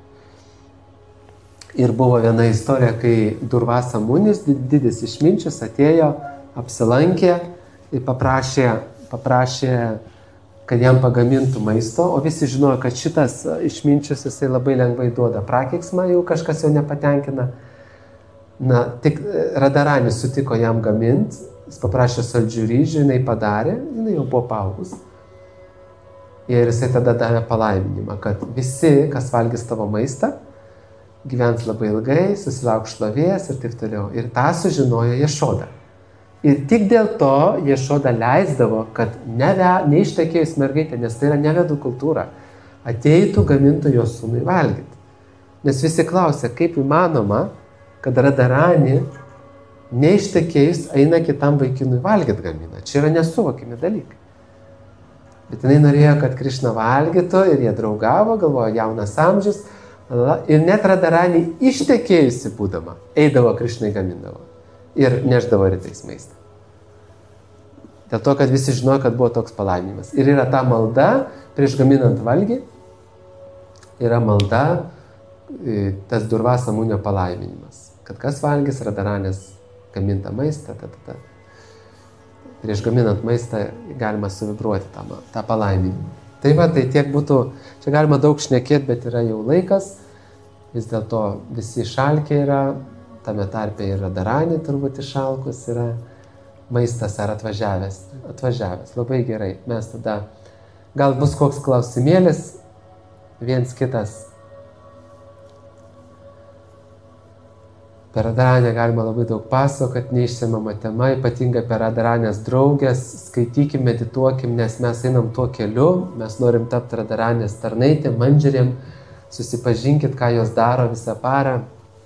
Ir buvo viena istorija, kai Durvasa Munis, didis išminčius, atėjo, apsilankė ir paprašė, kad jam pagamintų maisto, o visi žinojo, kad šitas išminčius jisai labai lengvai duoda prakeiksmą, jeigu kažkas jo nepatenkina. Tik Radaranis sutiko jam gaminti, jis paprašė saldžių ryžių, jinai padarė, jinai jau buvo paaugus. Ir jisai tada davė palaiminimą, kad visi, kas valgys tavo maistą, gyvens labai ilgai, susilauks šlovės ir taip toliau. Ir tą sužinojo Ješoda. Ir tik dėl to Ješoda leisdavo, kad neištekėjus mergaitė, nes tai yra nevedų kultūra, ateitų gamintų jos sūnui valgyti. Nes visi klausė, kaip įmanoma, kad Radarani neištekėjus eina kitam vaikinui valgyti gamina. Čia yra nesuvokimi dalykai. Bet jinai norėjo, kad Krišna valgytų ir jie draugavo, galvojo jaunas amžius. Ir net Radarani ištekėjusi būdama, eidavo Krišnai gamindavo. Ir neždavo rytais maistą. Dėl to, kad visi žinojo, kad buvo toks palaiminimas. Ir yra ta malda, prieš gaminant valgį, yra malda, tas Durvasa Munio palaiminimas. Kad kas valgys Radaranės gamintą maistą, prieš gaminant maistą galima suvibruoti tą palaiminimą. Tai va, tai tiek būtų, čia galima daug šnekėti, bet yra jau laikas, vis dėlto visi šalkiai yra, tame tarpe ir Radaranė turbūt išalkus yra, maistas ar atvažiavęs, labai gerai. Mes tada, gal bus koks klausimėlis, viens kitas. Per Radaranę galima labai daug pasakoti, neišsemiama tema, ypatingai per Radaranės draugės, skaitykim, medituokim, nes mes einam tuo keliu, mes norim tapti Radaranės tarnaitėm, mandžerėm, susipažinkit, ką jos daro visą parą.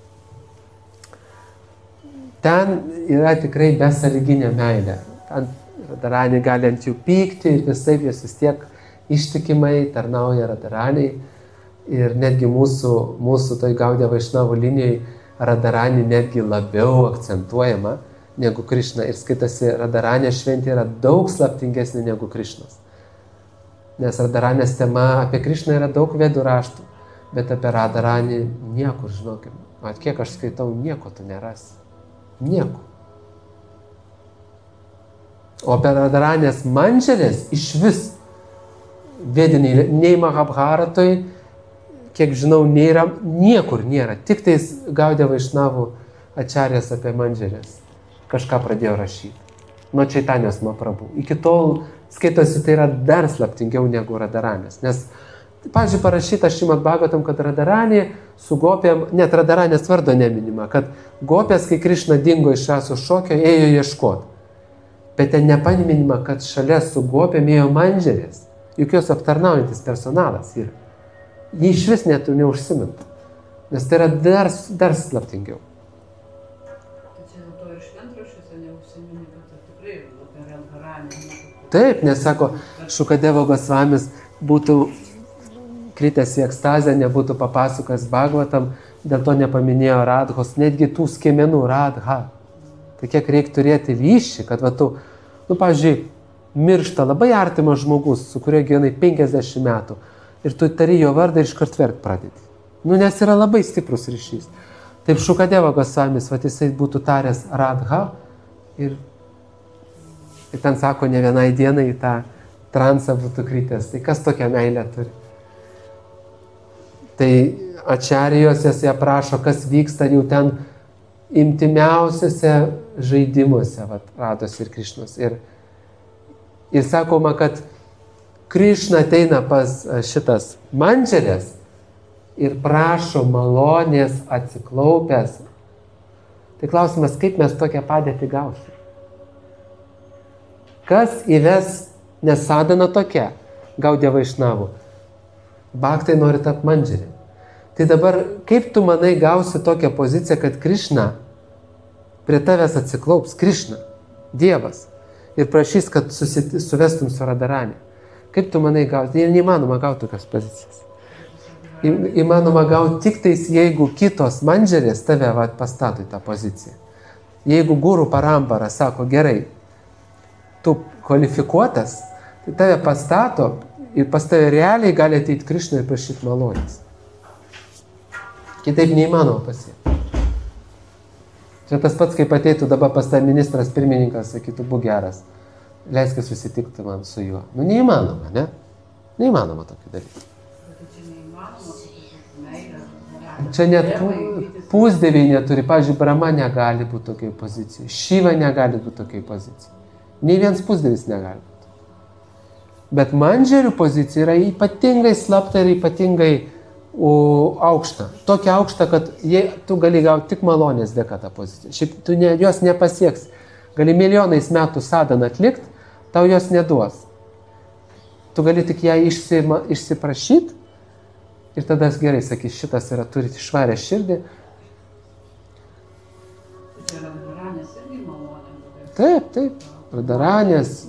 Ten yra tikrai besąlyginė meilė. Ten Radaranė gali ant jų pykti ir visaip jos vis tiek ištikimai tarnauja Radaraniai. Ir netgi mūsų toj Gaudija Vaišnavų linijai Radaranė netgi labiau akcentuojama negu Krišna. Ir skaitasi, Radaranės šventė yra daug slaptingesnė negu Krišnos. Nes Radaranės tema apie Krišną yra daug vedų raštų, bet apie Radaranį niekur, žinokim. Mat, kiek aš skaitau, nieko tu nerasi. Nieko. O per Radaranės mandželės iš vis vediniai, nei Mahabharatoj, kiek žinau, niekur nėra. Tik tais Gaudiya Vaišnavų Ačarjas apie Mandžerės kažką pradėjo rašyti. Nuo Čaitanijos Mahaprabhu. Iki tol skaitosi, tai yra dar slaptingiau negu Radaranės. Nes, pavyzdžiui, parašyta Šrimad Bhagavatam, kad Radaranė su gopėm, net Radaranės vardo neminima, kad gopės, kai Krišna dingo iš Rasos šokio, ėjo ieškoti. Bet ten nepaminima, kad šalia su gopėm ėjo Mandžerės. Juk jos aptarnaujantis personalas yra. Jie iš vis net neužsiminta. Nes tai yra dar slaptingiau. Taip, nes sako, Šukadeva Gosvamis būtų kritęs į ekstazę, nebūtų papasakojęs Bhagavatam, dėl to nepaminėjo Radhos, netgi tų skiemenų Radha. Tai kiek reikia turėti ryšį, kad va tu, pavyzdžiui, miršta labai artimas žmogus, su kuriuo gyvenai 50 metų, ir tu tari jo vardą ir iškart verkt pradėti. Nes yra labai stiprus ryšys. Taip Šukadeva Gosvamis, va jisai būtų taręs Radha ir ten sako, ne vienai dienai į tą transą būtų kritęs. Tai kas tokią meilę turi? Tai Ačarijose jie aprašo, kas vyksta jau ten intimiausiuose žaidimuose, Rados ir Krišnos. Ir sakoma, kad Krišna ateina pas šitas Mandžerės ir prašo malonės atsiklaupęs. Tai klausimas, kaip mes tokią padėtį gausim? Kas įves, nes sadhana tokia, Gaudiya Vaišnavų. Bhaktai nori tapti Mandžerė. Tai dabar, kaip tu manai gausi tokią poziciją, kad Krišna prie tavęs atsiklaups, Krišna, Dievas, ir prašys, kad suvestum su Radaranė. Kaip tu manai gauti? Ir neįmanoma gauti tokias pozicijas. Įmanoma gauti tik tais, jeigu kitos Mandžerės tave pastato į tą poziciją. Jeigu guru Parambara sako, gerai, tu kvalifikuotas, tai tave pastato ir pas tave realiai gali ateiti Krišna ir prašyti malonės. Kitaip neįmanoma pasiekti. Čia tas pats, kaip ateitų dabar pas tą ministras pirmininkas, sakytų, būk geras, leiskis susitikti man su juo. Neįmanoma, ne? Neįmanoma tokį daryti. Čia net pusdieviai neturi. Pavyzdžiui, Brahma negali būti tokiai pozicijai. Šiva negali būti tokiai pozicijai. Nei vienas pusdievis negali būti. Bet Mandžerių pozicija yra ypatingai slapta ir ypatingai aukšta. Tokia aukšta, kad tu gali gauti tik malonės dėka tą poziciją. Šiaip tu jos nepasieks. Gali milijonais metų sadhaną atlikti, tau jos neduos. Tu gali tik ją išsiprašyti ir tada gerai sakys, šitas yra, turi švarę širdį. Taip. Radaranės.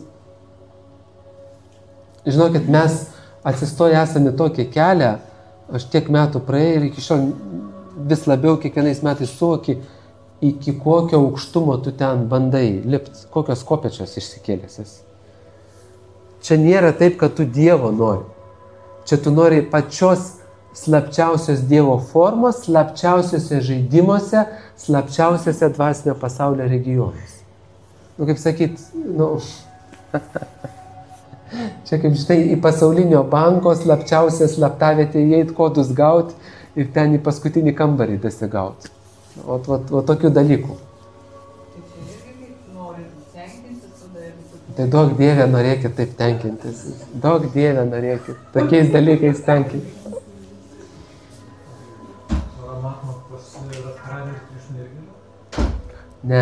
Žinokit, mes atsistoję esame tokį kelią, aš tiek metų praėjau ir iki šiol vis labiau kiekvienais metais suvoki, iki kokio aukštumo tu ten bandai lipti, kokios kopėčios išsikėlėsis. Čia nėra taip, kad tu Dievo nori. Čia tu nori pačios slapčiausios Dievo formos, slapčiausiose žaidimuose, slapčiausiose dvasinio pasaulio regionuose. Kaip sakyt, čia kaip štai į pasaulinio banko slapčiausią slaptavietę įeit kodus gauti ir ten į paskutinį kambarį dasigauti. O tokių dalykų. Tai daug Dieve norėkit taip tenkintis. Daug Dieve norėkit tokiais dalykais tenkintis. Ne.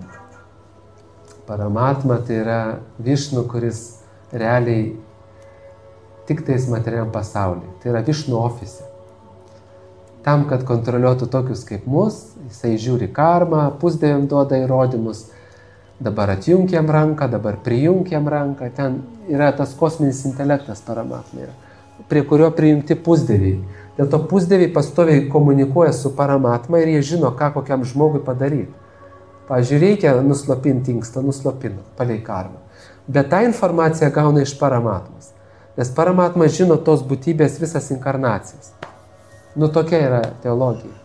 Paramatma tai yra Višnu, kuris realiai tik tais materialiam pasaulyje. Tai yra Višnu ofise. Tam, kad kontroliuotų tokius kaip mus, jisai žiūri karmą, pusdieviam duoda įrodymus, dabar atjungiam ranką, dabar prijungiam ranką, ten yra tas kosminis intelektas Paramatma, prie kurio prijungti pusdieviai. Dėl to pusdieviai pastoviai komunikuoja su Paramatma ir jie žino, ką kokiam žmogui padaryti. Pavyzdžiui, reikia nuslopinti inkstą, nuslopina, palei karmą. Bet tą informaciją gauna iš Paramatmos. Nes Paramatma žino tos būtybės visas inkarnacijas. Tokia yra teologija.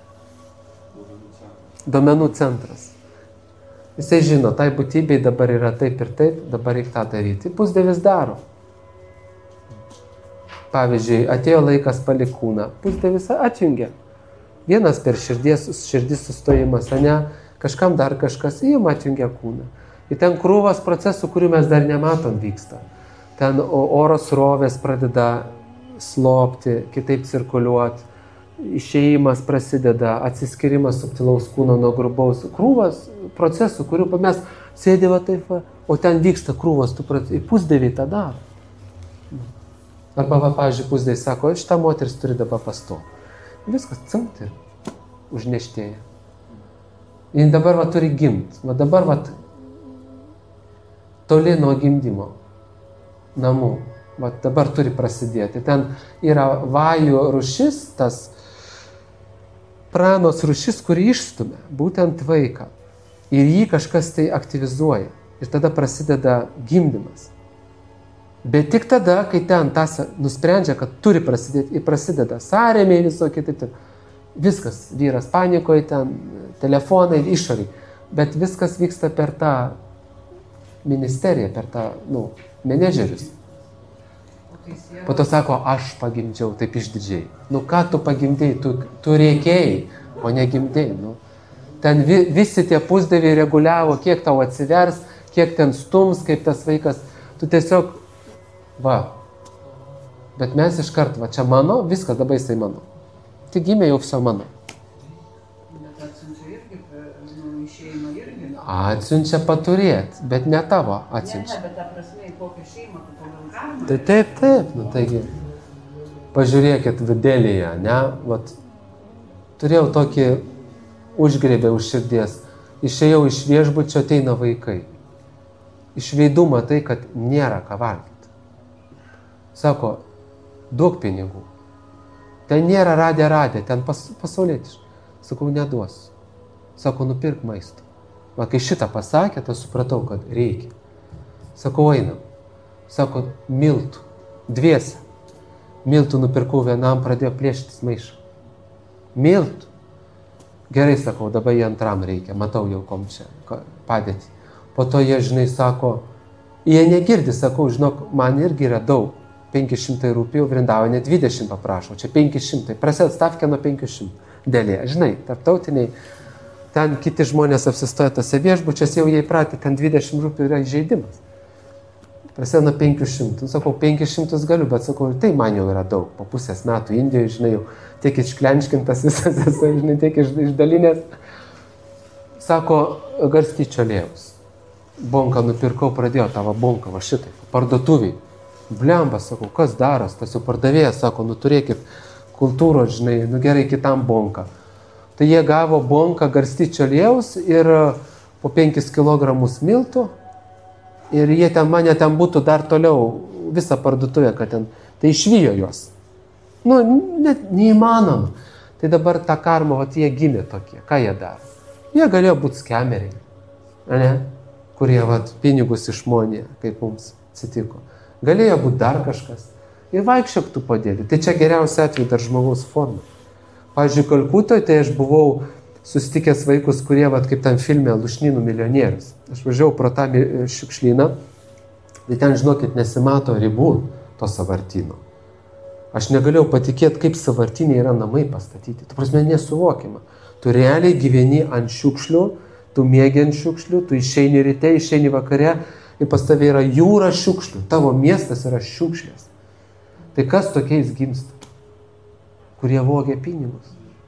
Duomenų centras. Jisai žino, tai būtybei dabar yra taip ir taip, dabar reikia tą daryti. Pusdievis daro. pavyzdžiui, atėjo laikas palik kūną, pusdievis atjungia. Vienas per širdis sustojimas, ne, kažkam dar kažkas, jiem atjungia kūną. Ir ten krūvas procesų, kurių mes dar nematom, vyksta. Ten oro srovės pradeda slopti, kitaip cirkuliuoti, išėjimas prasideda, atsiskirimas subtilaus kūno nuo grubaus. Krūvas procesų, kurių mes sėdėme taip, o ten vyksta krūvas, pusdieviai tą daro. Arba, pavyzdžiui, pusdieviai sako, šitą moteris turi dabar pastoti. Viskas cimti, užneštėja. Jis dabar turi gimti, dabar toli nuo gimdymo namų, dabar turi prasidėti. Ten yra vajų rūšis, tas pranos rūšis, kuri išstumia būtent vaiką. Ir jį kažkas tai aktyvizuoja. Ir tada prasideda gimdymas. Bet tik tada, kai ten tas nusprendžia, kad turi prasidėti, ir prasideda sąrėmiai visokie, taip. Viskas, vyras panikoje, ten telefonai, išoriai. Bet viskas vyksta per tą ministeriją, per tą, menedžerius. Po to sako, aš pagimdžiau taip išdidžiai. Ką tu pagimdėjai? Tu reikėjai, o negimdėjai. Ten visi tie pusdieviai reguliavo, kiek tau atsivers, kiek ten stums, kaip tas vaikas. Tu tiesiog, Bet mes iškart, čia mano, viskas, dabar jisai mano. Tik gimė jau viso mano. Bet atsiunčia irgi, šeimą irgi. Atsiunčia paturėti, bet ne tavo atsiunčia. Ne, bet ta prasme, į kokią šeimą, tu pagal galima. Taip, taigi, pažiūrėkit vidėlėje, turėjau tokį užgrebę už širdies, išėjau iš viešbučio, ateina vaikai. Iš veidų matai, kad nėra ką valgyti. Sako, duok pinigų. Ten nėra radė, ten pasaulietiškai. Sakau, neduosiu. Sako, nupirk maisto. Kai šitą pasakė, tai supratau, kad reikia. Sakau, einam. Sako, miltų. Dviese. Miltų nupirkau vienam, pradėjo plėštis maišą. Miltų. Gerai, sakau, dabar jie antram reikia. Matau jau, kom čia padėti. Po to jie, sako, jie negirdi, sakau, žinok, man irgi yra daug. 500 rūpijų, Vrindavane 20 paprašau, čia 500. Prasideda stavkė nuo 500. Dėlėje, tarptautiniai. Ten kiti žmonės apsistoja tose viešbučiuose, jau jie įpratę, ten 20 rūpijų yra įžeidimas. Prasideda nuo 500. Sakau, 500 galiu, bet sakau, tai man jau yra daug. Po pusės metų Indijoje, jau tiek išklenškintas visas esu, tiek išdalinės. Sako, Garstyčio aliejaus. Bonką nupirkau, pradėjo tavo bonką, šitai, parduotuviai. Blemba, sakau, kas daras, tas jau pardavėjas, sako, turėkit kultūros, gerai, kitam bonką. Tai jie gavo bonką Garstyčio aliejaus ir po 5 kg miltų ir jie mane ten būtų dar toliau visą parduotuvę, kad ten, tai išvijo juos. Net neįmanoma. Tai dabar tą karmą, jie gimė tokie, ką jie daro? Jie galėjo būti skemeriai, kurie pinigus išmonė, kaip mums atsitiko. Galėjo būti dar kažkas. Ir vaikščiok tu podėlį. Tai čia geriausia atveju dar žmogaus forma. Pavyzdžiui, Kalkutoje tai aš buvau susitikęs vaikus, kurie, kaip tam filme, Lušnynų milijonierius. Aš važiavau pro tą šiukšlyną, tai ten, žinokit, nesimato ribų to sąvartyno. Aš negalėjau patikėti, kaip sąvartynė yra namai pastatyti. Tu prasme, nesuvokima. Tu realiai gyveni ant šiukšlių, tu miegi ant šiukšlių, tu išeini ryte, išeini vakare ir pas tave yra jūra šiukšlių. Tavo miestas yra šiukšlės. Tai kas tokiais gimsta? Kurie vogia pinigus.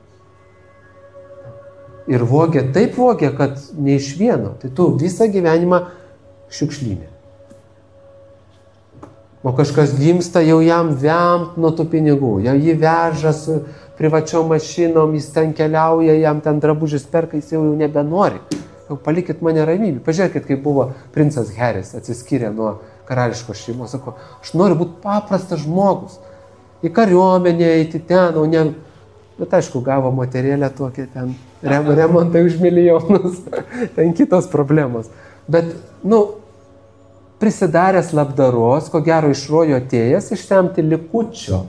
Ir vogia, taip vogia, kad ne iš vieno. Tai tu visą gyvenimą šiukšlynė. O kažkas gimsta, jau jam vemt nuo tų pinigų. Jau jį veža su privačiom mašinom, jis ten keliauja, jam ten drabužis perka, jis jau nebenori. Jau palikit mane ramybį. Pažiūrėkit, kaip buvo princas Harris, atsiskyrė nuo karališkos šeimos. Sako, aš noriu būti paprastas žmogus. Į kariuomenę eiti ten, o ne... Bet aišku, gavo moterėlę tokią ten, remontai už milijonus. Ten kitos problemos. Bet, prisidaręs labdaros, ko gero iš rojo atėjęs, išsemti likučio.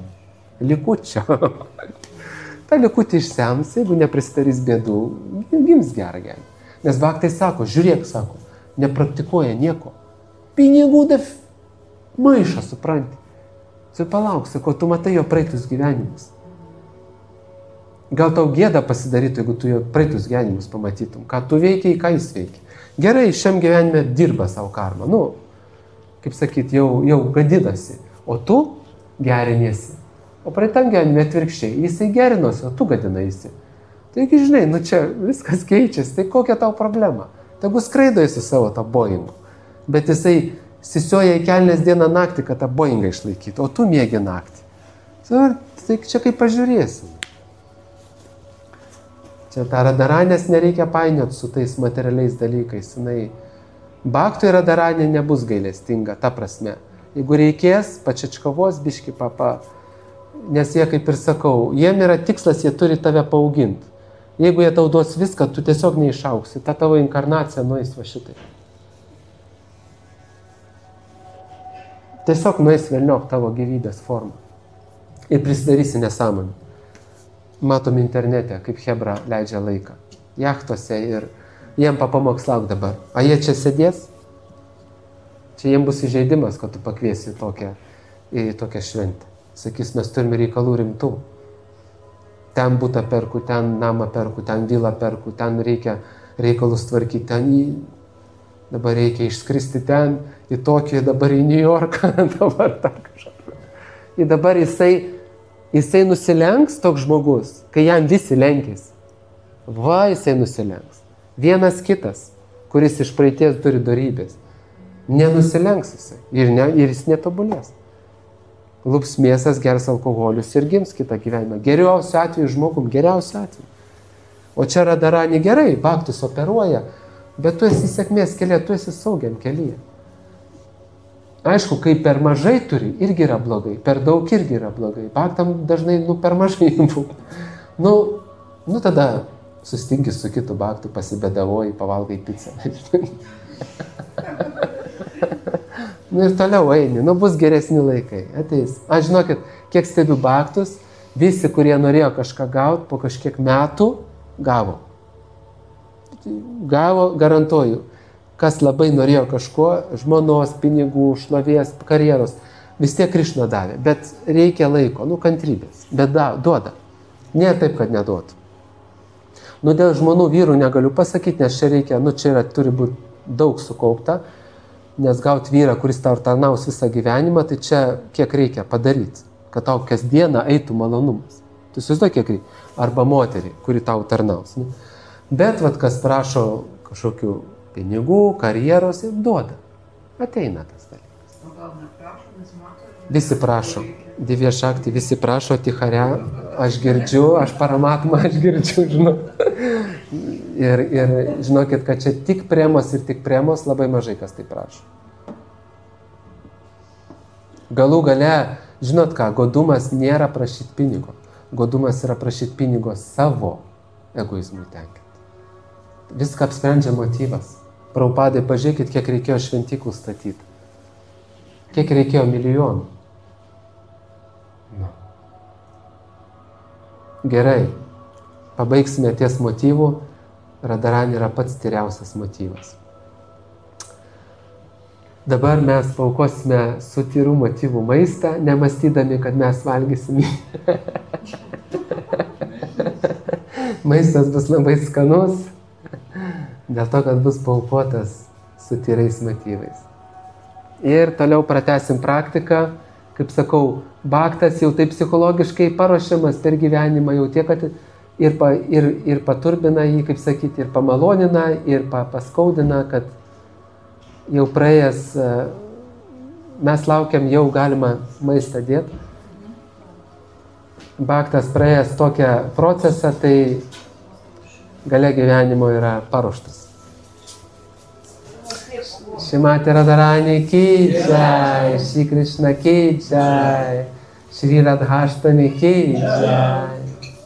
Ta likutį išsems, jeigu neprisidarys bėdų, gims gerą gyvenimą. Nes baktai sako, žiūrėk, sako, nepraktikuoja nieko. Pinigų maišą, supranti. Tu palauk, sako, tu matai jo praeitus gyvenimus. Gal tau gėda pasidarytų, jeigu tu jo praeitus gyvenimus pamatytum, ką tu veikiai, ką jis veikia. Gerai, šiam gyvenime dirba savo karmą, nu, kaip sakyt, jau gadinasi, o tu geriniesi. O praeitam gyvenime atvirkščiai, jisai gerinosi, o tu gadinaisi. Taigi, žinai, nu čia viskas keičiasi, tai kokia tau problema? Tegu skraidosi savo tą Boeingu, bet jisai sisioja į kelnes dieną naktį, kad tą Boeingą išlaikytų, o tu mėgi naktį. Tai čia kaip pažiūrėsim. Čia tą radaranės nereikia painioti su tais materialiais dalykais. Bhaktui radaranė nebus gailestinga, ta prasme. Jeigu reikės, pačiačkavos biški papa, nes jie, kaip ir sakau, jiem yra tikslas, jie turi tave paauginti. Jeigu jie tau duos viską, tu tiesiog neišauksi. Ta tavo inkarnacija nueis va šitai. Tiesiog nueis velniop tavo gyvybės formą. Ir prisidarysi nesąmonę. Matom internete, kaip hebra leidžia laiką. Jachtose ir jiem papamokslau dabar. A jie čia sėdės? Čia jiem bus įžeidimas, kad tu pakviesi į tokią šventę. Sakys, mes turime reikalų rimtų. Ten butą perku, ten namą perku, ten vilą perku, ten reikia reikalus tvarkyti, dabar reikia išskristi ten, į Tokiją, dabar į New Yorką, dabar tą kažką. Ir dabar jisai nusilenks toks žmogus, kai jam visi lenkės. Va, jisai nusilenks. Vienas kitas, kuris iš praeities turi dorybės, nenusilenks jisai ir jis netobulės. Lups mėsas, gers alkoholius ir gims kitą gyvenimą. Geriausiu atveju žmogum, geriausiu atveju. O čia radaranį gerai, Bhaktus operuoja, bet tu esi sėkmės kelyje, tu esi saugiam kelyje. Aišku, kai per mažai turi, irgi yra blogai, per daug irgi yra blogai. Bhaktam dažnai, per mažai būna. Nu tada sustinki su kitu Bhaktu, pasibėdavoji, pavalgai pizzą. Ir toliau eini, bus geresni laikai, ateis. Aš žinokit, kiek stebiu Bhaktus, visi, kurie norėjo kažką gauti, po kažkiek metų gavo. Gavo, garantuoju. Kas labai norėjo kažko, žmonos, pinigų, šlovės, karjeros, vis tiek Krišna davė. Bet reikia laiko, kantrybės. Bet duoda. Ne taip, kad neduotų. Dėl žmonų vyrų negaliu pasakyti, nes čia reikia, čia turi būti daug sukaupta. Nes gauti vyrą, kuris tau tarnaus visą gyvenimą, tai čia kiek reikia padaryti, kad tau kasdieną eitų malonumas. Tu įsivaizduoji, kiek reikia. Arba moterį, kuri tau tarnaus. Bet kas prašo kažkokių pinigų, karjeros, ir duoda. Ateina tas dalykas. O gal neprašo, nes mato? Visi prašo. Divya Shakti, visi prašo, Tichare, aš girdžiu, aš Paramatma, aš girdžiu, žinau. Ir žinokit, kad čia tik premos ir tik premos, labai mažai kas tai prašo. Galų gale, žinot ką, godumas nėra prašyti pinigo. Godumas yra prašyti pinigo savo egoizmui tenkinti. Viską apsprendžia motyvas. Prabhupadai, pažiūrėkit, kiek reikėjo šventyklų statyti. Kiek reikėjo milijonų. Gerai, pabaigsime ties motyvų. Radarani yra pats tyriausias motyvas. Dabar mes paaukosime su tyrų motyvų maistą, nemastydami, kad mes valgysim. Maistas bus labai skanus, dėl to, kad bus paaukotas su tyrais motyvais. Ir toliau pratęsim praktiką. Kaip sakau, Bhaktas jau taip psichologiškai paruošiamas per gyvenimą, jau tiek, kad ir paturbina jį, kaip sakyti, ir pamalonina, ir paskaudina, kad jau praėjęs, mes laukiam, jau galima maistą dėti. Bhaktas praėjęs tokią procesą, tai gale gyvenimo yra paruoštas. Shrimati Radharani ki jai, Shri Krishna ki jai, Shri Radhaštami ki jai.